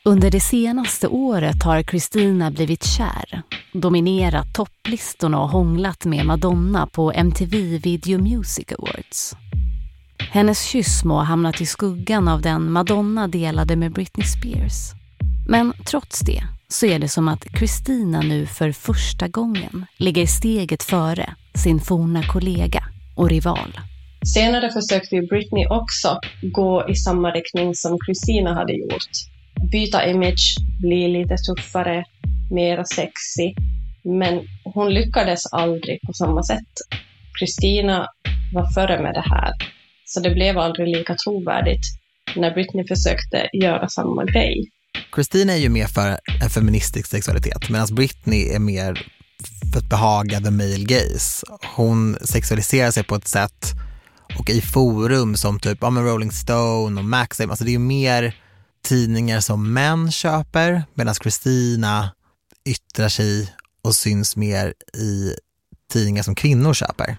Under det senaste året har Christina blivit kär, dominerat topplistorna och hånglat med Madonna på M T V Video Music Awards. Hennes kyss må ha hamnat i skuggan av den Madonna delade med Britney Spears. Men trots det så är det som att Christina nu för första gången ligger steget före sin forna kollega och rival. Senare försökte ju Britney också gå i samma riktning som Christina hade gjort. Byta image, bli lite tuffare, mera sexy. Men hon lyckades aldrig på samma sätt. Christina var före med det här. Så det blev aldrig lika trovärdigt när Britney försökte göra samma grej. Christina är ju mer för en feministisk sexualitet, medan Britney är mer för att behaga the male gaze. Hon sexualiserar sig på ett sätt, och i forum som typ ja, men Rolling Stone och Maxim, alltså det är ju mer tidningar som män köper, medan Christina yttrar sig och syns mer i tidningar som kvinnor köper.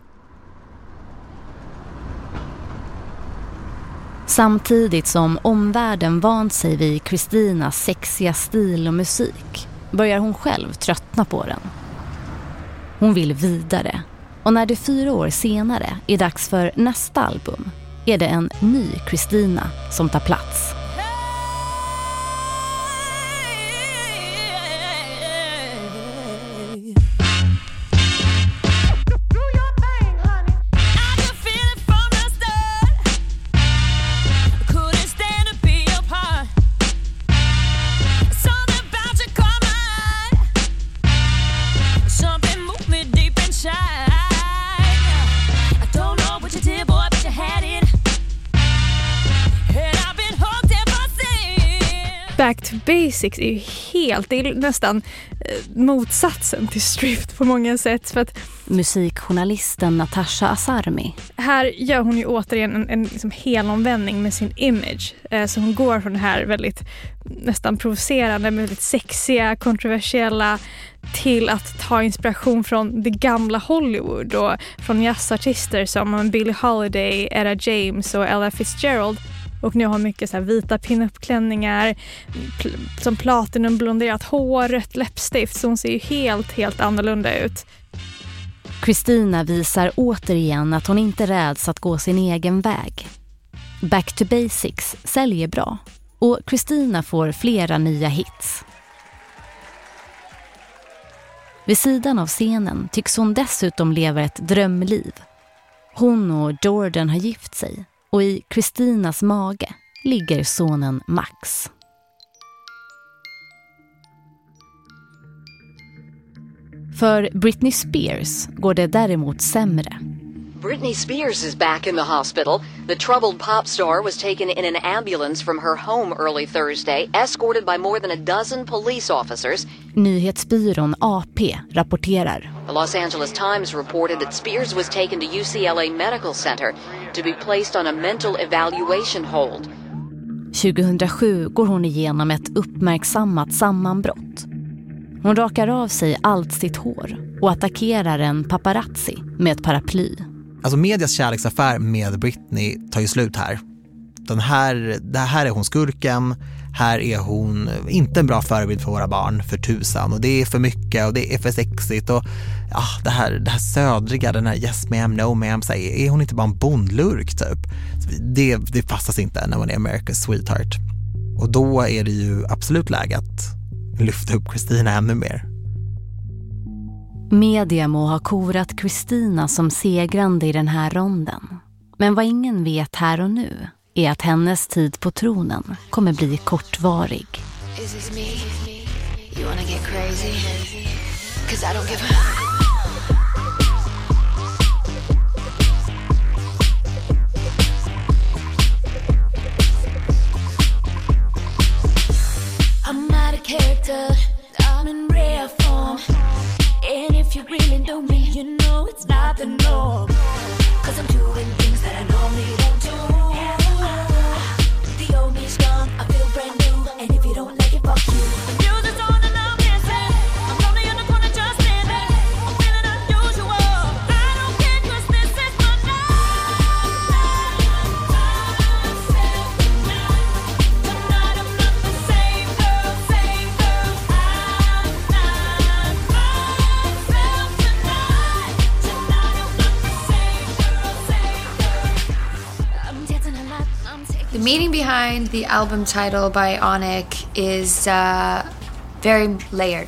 Samtidigt som omvärlden vant sig vid Christinas sexiga stil och musik börjar hon själv tröttna på den. Hon vill vidare, och när det fyra år senare är dags för nästa album är det en ny Christina som tar plats. Back to Basics är ju helt, det är nästan motsatsen till Stripped på många sätt. För att musikjournalisten Natasha Asarmi. Här gör hon ju återigen en, en liksom helomvändning med sin image. Eh, så hon går från det här väldigt nästan provocerande, väldigt sexiga, kontroversiella till att ta inspiration från det gamla Hollywood och från jazzartister som Billie Holiday, Etta James och Ella Fitzgerald. Och nu har mycket så här vita pin-up-klänningar, pl- som platinum blonderat hår, rött läppstift, så hon ser ju helt, helt annorlunda ut. Christina visar återigen att hon inte räds att gå sin egen väg. Back to Basics säljer bra, och Christina får flera nya hits. Vid sidan av scenen tycks hon dessutom leva ett drömliv. Hon och Jordan har gift sig. Och i Christinas mage ligger sonen Max. För Britney Spears går det däremot sämre. Britney Spears is back in the hospital. The troubled pop star was taken in an ambulance from her home early Thursday, escorted by more than a dozen police officers. Nyhetsbyrån A P rapporterar. The Los Angeles Times reported that Spears was taken to U C L A Medical Center to be placed on a mental evaluation hold. tjugohundrasju går hon igenom ett uppmärksammat sammanbrott. Hon rakar av sig allt sitt hår och attackerar en paparazzi med ett paraply. Alltså medias kärleksaffär med Britney tar ju slut här. Den här, det här är hon skurken. Här är hon inte en bra förebild för våra barn, för tusan. Och det är för mycket och det är för sexigt. Och ja, det här, det här södriga, den här yes ma'am, no ma'am. Så är hon inte bara en bondlurk typ? Det, det passas inte när man är America's sweetheart. Och då är det ju absolut läge att lyfta upp Christina ännu mer. Media må ha korat Christina som segrande i den här ronden. Men vad ingen vet här och nu är att hennes tid på tronen kommer bli kortvarig. Is this me? You wanna get crazy? 'Cause I don't give a... I'm not a character, I'm in rare form. And if you really know me, you know it's not the norm. 'Cause I'm doing things that I normally don't do. The old me's gone, I feel brand new. And if you don't like it, fuck you. The music's on and I'm dancing. I'm lonely in the corner just standing. I'm feeling unusual. I don't care 'cause this is my night. Tonight I'm not the same girl. meaning behind the album title Bionic is uh, very layered.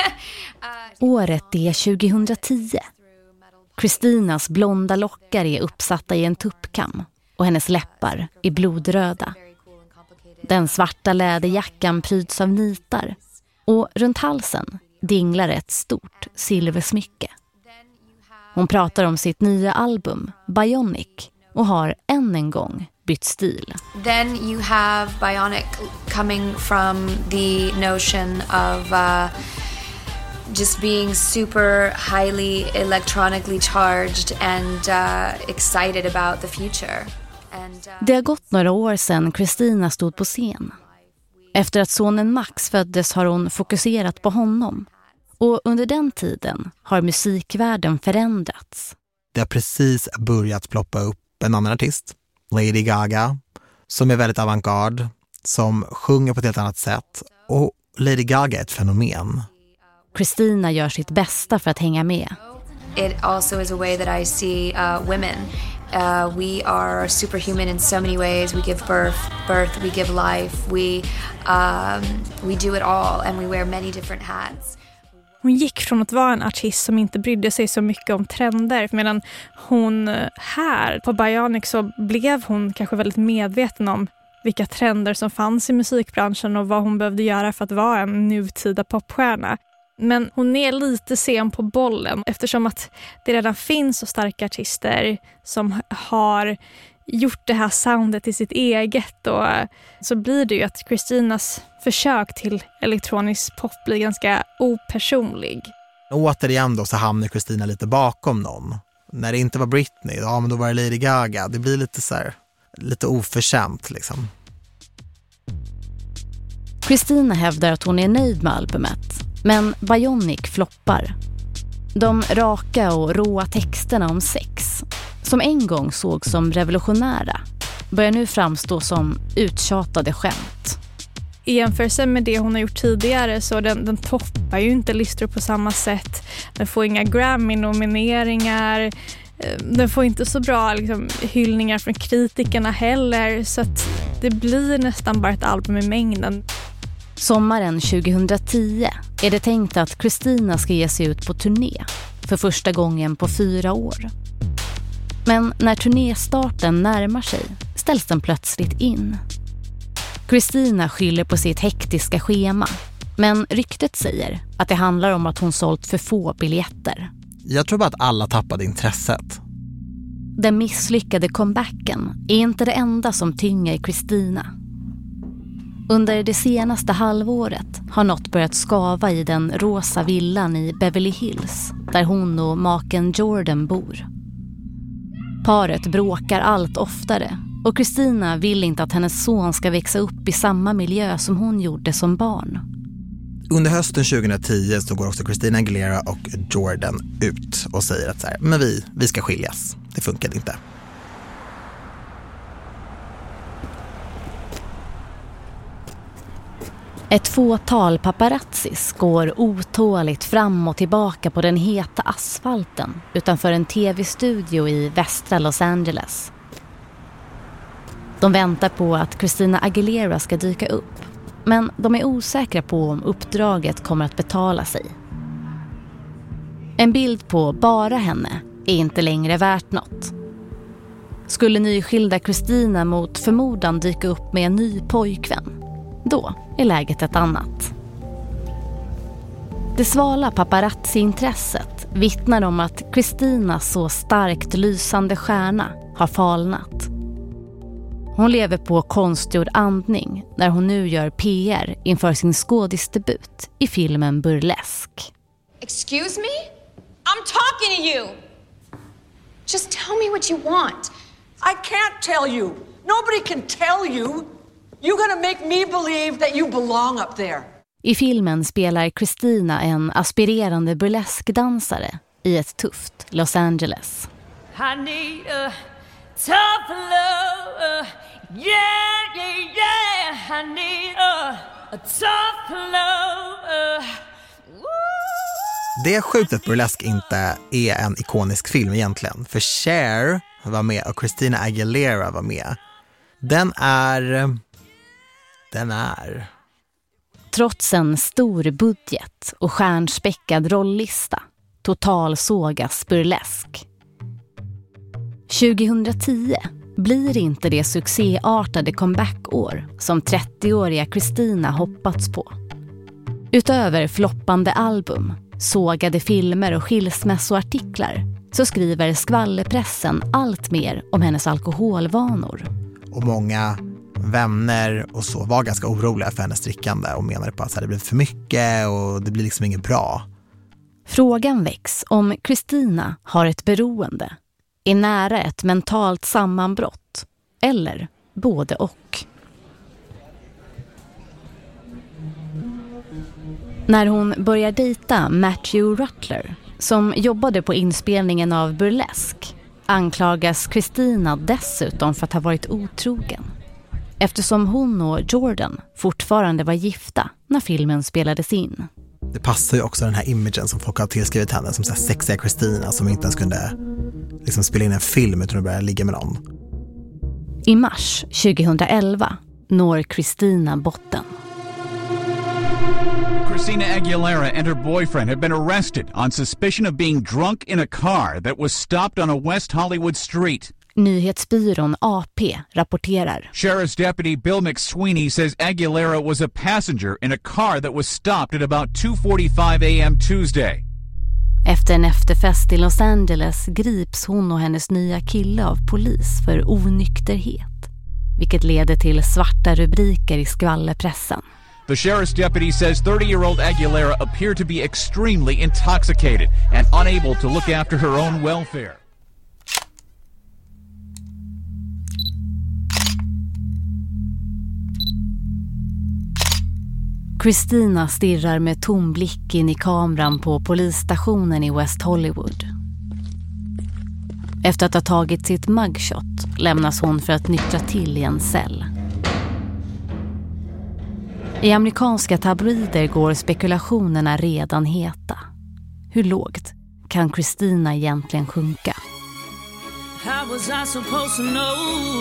Året är tjugohundratio. Kristinas blonda lockar är uppsatta i en tuppkam och hennes läppar är blodröda. Den svarta läderjackan pryds av nitar och runt halsen dinglar ett stort silversmycke. Hon pratar om sitt nya album Bionic och har än en gång bytt stil. Then you have Bionic coming from the notion of uh, just being super highly electronically charged and uh, excited about the future. And, uh... Det har gått några år sedan Kristina stod på scen. Efter att sonen Max föddes har hon fokuserat på honom. Och under den tiden har musikvärlden förändrats. Det har precis börjat ploppa upp en annan artist, Lady Gaga, som är väldigt avantgarde, som sjunger på ett helt annat sätt. Och Lady Gaga är ett fenomen. Kristina gör sitt bästa för att hänga med. It also is a way that I see uh, women. Uh, we are superhuman in so many ways. We give birth, birth. We give life. We um, we do it all, and we wear many different hats. Hon gick från att vara en artist som inte brydde sig så mycket om trender, medan hon här på Bionic så blev hon kanske väldigt medveten om vilka trender som fanns i musikbranschen och vad hon behövde göra för att vara en nutida popstjärna. Men hon är lite sen på bollen eftersom att det redan finns så starka artister som har gjort det här soundet till sitt eget, och så blir det ju att Kristinas försök till elektronisk pop blir ganska opersonlig. Återigen då så hamnar Kristina lite bakom någon. När det inte var Britney, ja men då var det Lady Gaga. Det blir lite så här, lite oförtjänt liksom. Kristina hävdar att hon är nöjd med albumet, men Bionic floppar. De raka och råa texterna om sex, som en gång såg som revolutionära, börjar nu framstå som uttjatade skämt. I jämförelse med det hon har gjort tidigare så den, den toppar ju inte listor på samma sätt. Den får inga Grammy-nomineringar. Den får inte så bra liksom, hyllningar från kritikerna heller. Så att det blir nästan bara ett album i mängden. Sommaren tjugohundratio är det tänkt att Kristina ska ge sig ut på turné för första gången på fyra år. Men när turnéstarten närmar sig ställs den plötsligt in. Kristina skyller på sitt hektiska schema, men ryktet säger att det handlar om att hon sålt för få biljetter. Jag tror bara att alla tappade intresset. Den misslyckade comebacken är inte det enda som tynger Kristina. Under det senaste halvåret har något börjat skava i den rosa villan i Beverly Hills, där hon och maken Jordan bor. Paret bråkar allt oftare och Kristina vill inte att hennes son ska växa upp i samma miljö som hon gjorde som barn. Under hösten tjugohundratio så går också Christina Aguilera och Jordan ut och säger att så här, men vi, vi ska skiljas. Det funkade inte. Ett fåtal paparazzis går otåligt fram och tillbaka på den heta asfalten utanför en tv-studio i västra Los Angeles. De väntar på att Christina Aguilera ska dyka upp, men de är osäkra på om uppdraget kommer att betala sig. En bild på bara henne är inte längre värt något. Skulle nyskilda Christina mot förmodan dyka upp med en ny pojkvän, då är läget ett annat. Det svala paparazzi-intresset vittnar om att Kristinas så starkt lysande stjärna har falnat. Hon lever på konstgjord andning när hon nu gör P R inför sin skådisdebut i filmen Burlesque. Excuse me? I'm talking to you. Just tell me what you want. I can't tell you. Nobody can tell you. You're gonna make me believe that you belong up there. I filmen spelar Kristina en aspirerande burleskdansare i ett tufft Los Angeles. I need a tough love. Yeah, yeah, yeah. I need a, a tough love. Det är sjukt att Burlesque inte är en ikonisk film egentligen. För Cher var med och Christina Aguilera var med. Den är... Den är... Trots en stor budget och stjärnspäckad rolllista totalsågas Burlesk. tjugohundratio blir inte det succéartade comeback-år som trettioåriga Christina hoppats på. Utöver floppande album, sågade filmer och skilsmässoartiklar så skriver skvallerpressen allt mer om hennes alkoholvanor. Och många vänner och så var ganska oroliga för hennes drickande och menade på att det blir för mycket och det blir liksom inget bra. Frågan väcks om Christina har ett beroende, är nära ett mentalt sammanbrott eller både och. När hon börjar dejta Matthew Rutler, som jobbade på inspelningen av Burlesk, anklagas Christina dessutom för att ha varit otrogen. Eftersom hon och Jordan fortfarande var gifta när filmen spelades in. Det passar ju också den här imagen som folk har tillskrivit henne som så här sexiga Christina som inte ens kunde liksom spela in en film utan att börja ligga med någon. I mars tjugohundraelva når Christina botten. Christina Aguilera and her boyfriend have been arrested on suspicion of being drunk in a car that was stopped on a West Hollywood street. Nyhetsbyrån A P rapporterar. Sheriff's Deputy Bill McSweeney says Aguilera was a passenger in a car that was stopped at about two forty-five a m Tuesday. Efter en efterfest i Los Angeles grips hon och hennes nya kille av polis för onykterhet, vilket leder till svarta rubriker i skvallerpressen. The sheriff's deputy says thirty-year-old Aguilera appeared to be extremely intoxicated and unable to look after her own welfare. Christina stirrar med tom blick in i kameran på polisstationen i West Hollywood. Efter att ha tagit sitt mugshot lämnas hon för att nyktra till i en cell. I amerikanska tabloider går spekulationerna redan heta. Hur lågt kan Christina egentligen sjunka? How was I supposed to know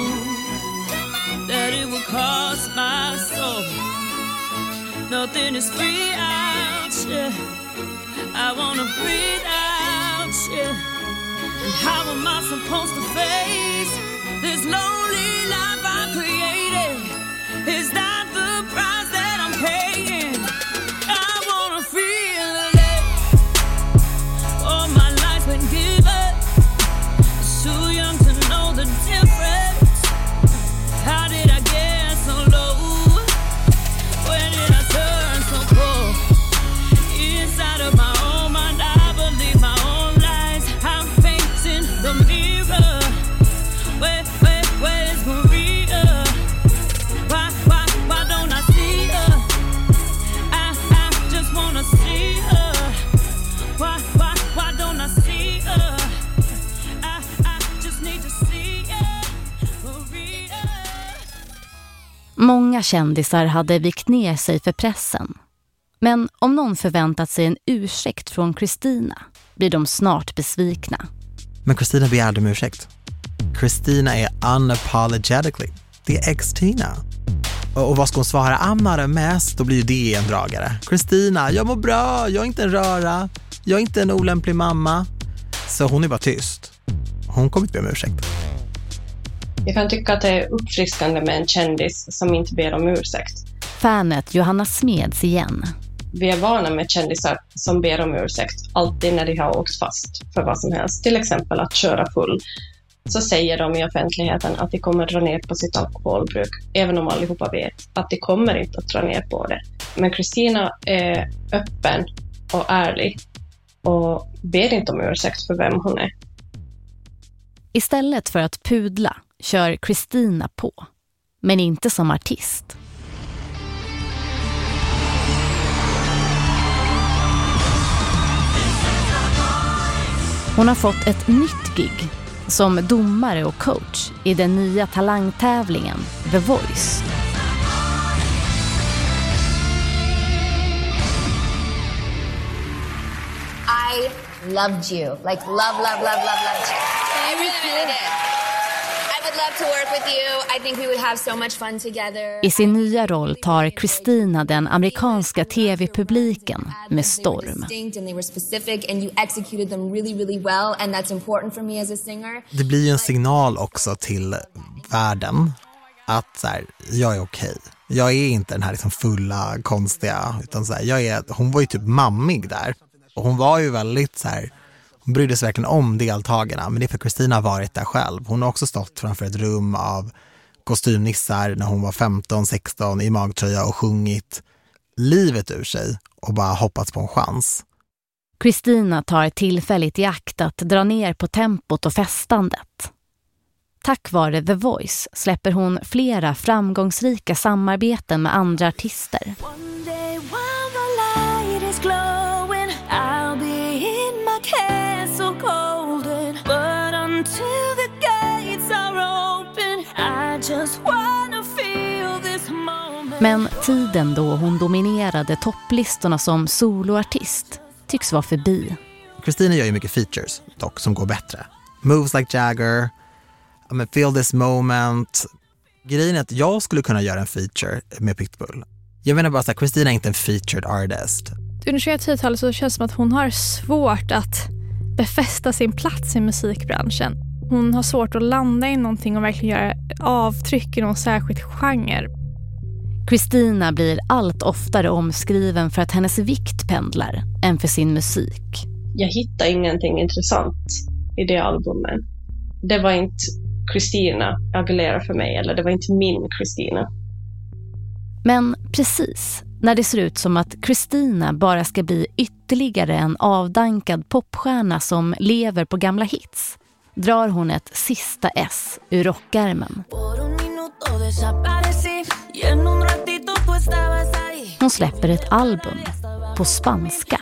that it would cost my soul? Nothing is free out here. I wanna breathe out here. And how am I supposed to face this lonely life I created? Is that the price that I'm paying? I wanna feel it. Oh, my life's been given. Too young to know the difference. How did I get so low? Where did I turn so cold? Inside of my own mind, I believe my own lies. I'm facing the mirror. Where, where, where is Maria? Why, why, why don't I see her? I, I just wanna see her. Why, why, why don't I see her? I, I just need to see her. Maria. Många kändisar hade vikt ner sig för pressen. Men om någon förväntat sig en ursäkt från Christina blir de snart besvikna. Men Christina begärde om ursäkt. Christina är unapologetically. Det är ex-Tina. Och, och vad ska hon svara? I'm not a mess. Då blir det en dragare. Christina, jag mår bra. Jag är inte en röra. Jag är inte en olämplig mamma. Så hon är bara tyst. Hon kommer inte be om ursäkt. Jag kan tycka att det är uppfriskande med en kändis som inte ber om ursäkt. Fanet Johanna Smeds igen. Vi är vana med kändisar som ber om ursäkt alltid när de har åkt fast för vad som helst. Till exempel att köra full. Så säger de i offentligheten att de kommer dra ner på sitt alkoholbruk. Även om allihopa vet att de kommer inte att dra ner på det. Men Christina är öppen och ärlig. Och ber inte om ursäkt för vem hon är. Istället för att pudla kör Christina på. Men inte som artist. Hon har fått ett nytt gig som domare och coach i den nya talangtävlingen The Voice. I loved you. Like, love, love, love, love, loved you. I really, really did. I would love to work with you. I think we would have so much fun together. I sin nya roll tar Christina den amerikanska tv-publiken med storm. Det blir ju en signal också till världen att så här, jag är okej. Jag är inte den här liksom fulla, konstiga, utan så här, jag är, hon var ju typ mammig där. Och hon var ju väldigt så här, hon brydde sig verkligen om deltagarna, men det är för Christina har varit där själv. Hon har också stått framför ett rum av kostymnissar när hon var femton sexton i magtröja och sjungit livet ur sig och bara hoppats på en chans. Christina tar tillfälligt i akt att dra ner på tempot och festandet. Tack vare The Voice släpper hon flera framgångsrika samarbeten med andra artister. Men tiden då hon dominerade topplistorna som soloartist tycks vara förbi. Christina gör ju mycket features dock som går bättre. Moves Like Jagger, I mean, Feel This Moment. Grejen är att jag skulle kunna göra en feature med Pitbull. Jag menar bara att Christina är inte en featured artist. Under tjugohundratalet så känns det som att hon har svårt att befästa sin plats i musikbranschen. Hon har svårt att landa i någonting och verkligen göra avtryck i någon särskild genre. Christina blir allt oftare omskriven för att hennes vikt pendlar än för sin musik. Jag hittar ingenting intressant i det albumet. Det var inte Christina Aguilera för mig, eller det var inte min Christina. Men precis när det ser ut som att Christina bara ska bli ytterligare en avdankad popstjärna som lever på gamla hits, drar hon ett sista S ur rockärmen. Hon släpper ett album på spanska.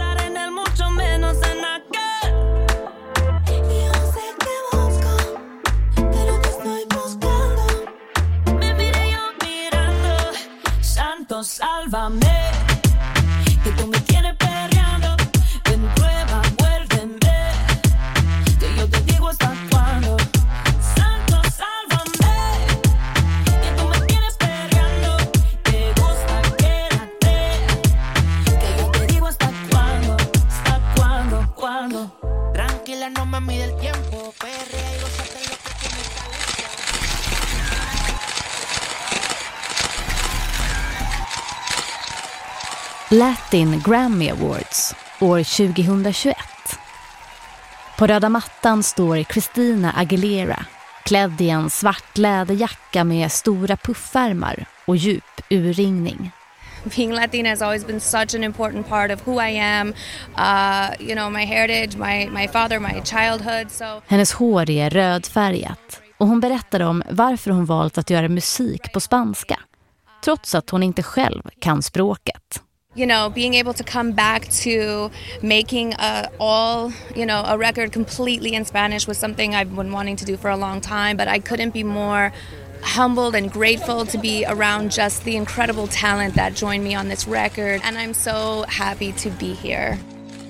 Latin Grammy Awards år tjugohundratjugoett. På röda mattan står Christina Aguilera, klädd i en svart läderjacka med stora puffärmar och djup urringning. Being Latina has always been such an important part of who I am, uh, you know, my heritage, my, my father, my childhood. So... Hennes hår är rödfärgat och hon berättar om varför hon valt att göra musik på spanska, trots att hon inte själv kan språket. You know, being able to come back to making a all, you know, a record completely in Spanish was something I've been wanting to do for a long time, but I couldn't be more humbled and grateful to be around just the incredible talent that joined me on this record, and I'm so happy to be here.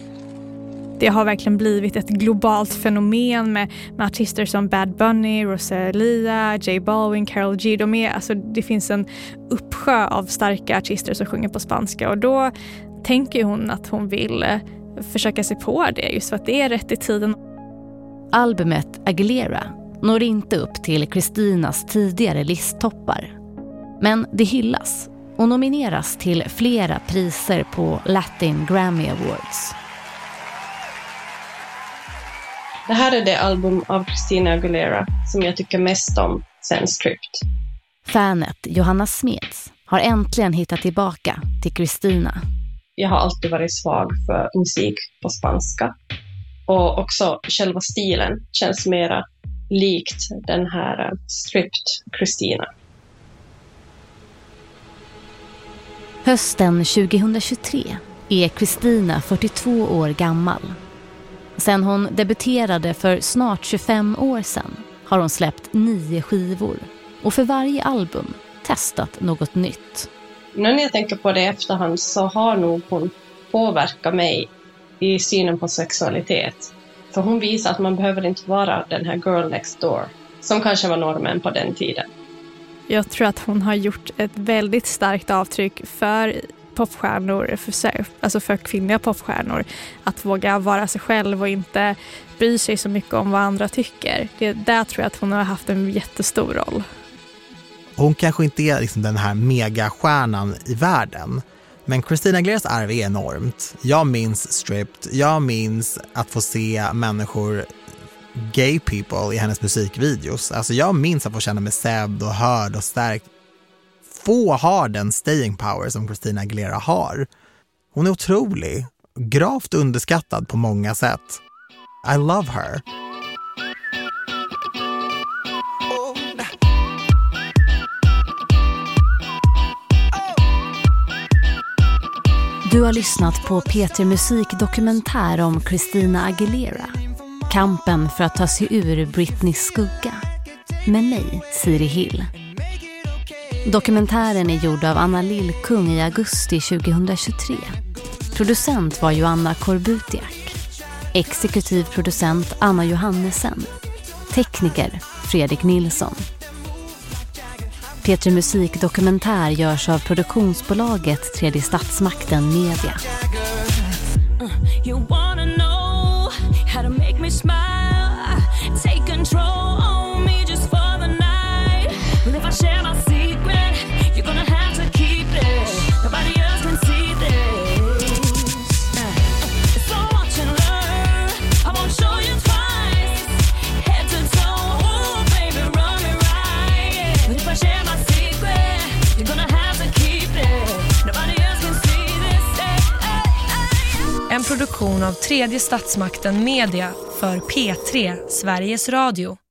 Det har verkligen blivit ett globalt fenomen med, med artister som Bad Bunny, Rosalia, J Balvin, Karol G. De är, alltså, det finns en uppsjö av starka artister som sjunger på spanska, och då tänker hon att hon vill eh, försöka sig på det just för att det är rätt i tiden. Albumet Aguilera når inte upp till Christinas tidigare listtoppar, men det hyllas och nomineras till flera priser på Latin Grammy Awards. Det här är det album av Christina Aguilera som jag tycker mest om sen Stripped. Fanet Johanna Smeds har äntligen hittat tillbaka till Christina. Jag har alltid varit svag för musik på spanska. Och också själva stilen känns mera likt den här Stripped Christina. Hösten tjugohundratjugotre är Christina fyrtiotvå år gammal. Sen hon debuterade för snart tjugofem år sedan har hon släppt nio skivor och för varje album testat något nytt. När jag tänker på det i efterhand så har nog hon påverkat mig i synen på sexualitet. För hon visar att man behöver inte vara den här girl next door som kanske var normen på den tiden. Jag tror att hon har gjort ett väldigt starkt avtryck för popstjärnor, för, alltså för kvinnliga popstjärnor, att våga vara sig själv och inte bry sig så mycket om vad andra tycker. Det, där tror jag att hon har haft en jättestor roll. Hon kanske inte är liksom den här megastjärnan i världen, men Christina Aguileras arv är enormt. Jag minns Stripped, jag minns att få se människor, gay people, i hennes musikvideos. Alltså jag minns att få känna mig sedd och hörd och stärkt. Få har den staying power som Christina Aguilera har. Hon är otrolig, gravt underskattad på många sätt. I love her. Du har lyssnat på P tre Musik-dokumentär om Christina Aguilera. Kampen för att ta sig ur Britneys skugga. Med mig, Siri Hill. Dokumentären är gjord av Anna Lillkung i augusti tjugohundratjugotre. Producent var Joanna Korbutiak. Exekutiv producent Anna Johannesen. Tekniker Fredrik Nilsson. P tre Musik-dokumentär görs av produktionsbolaget Tredje Statsmakten Media. You wanna know how to make me smile? Take control on me just for the night. Well, if I share my secret, you're gonna have to keep it. Nobody else can see this. It's so much and learn. I won't show you twice. Head to toe, ooh, baby, run it right. But if I share my secret, you're gonna have to keep it. Nobody else can see this. Hey, hey, hey. En produktion av Tredje Statsmakten Media för P tre, Sveriges Radio.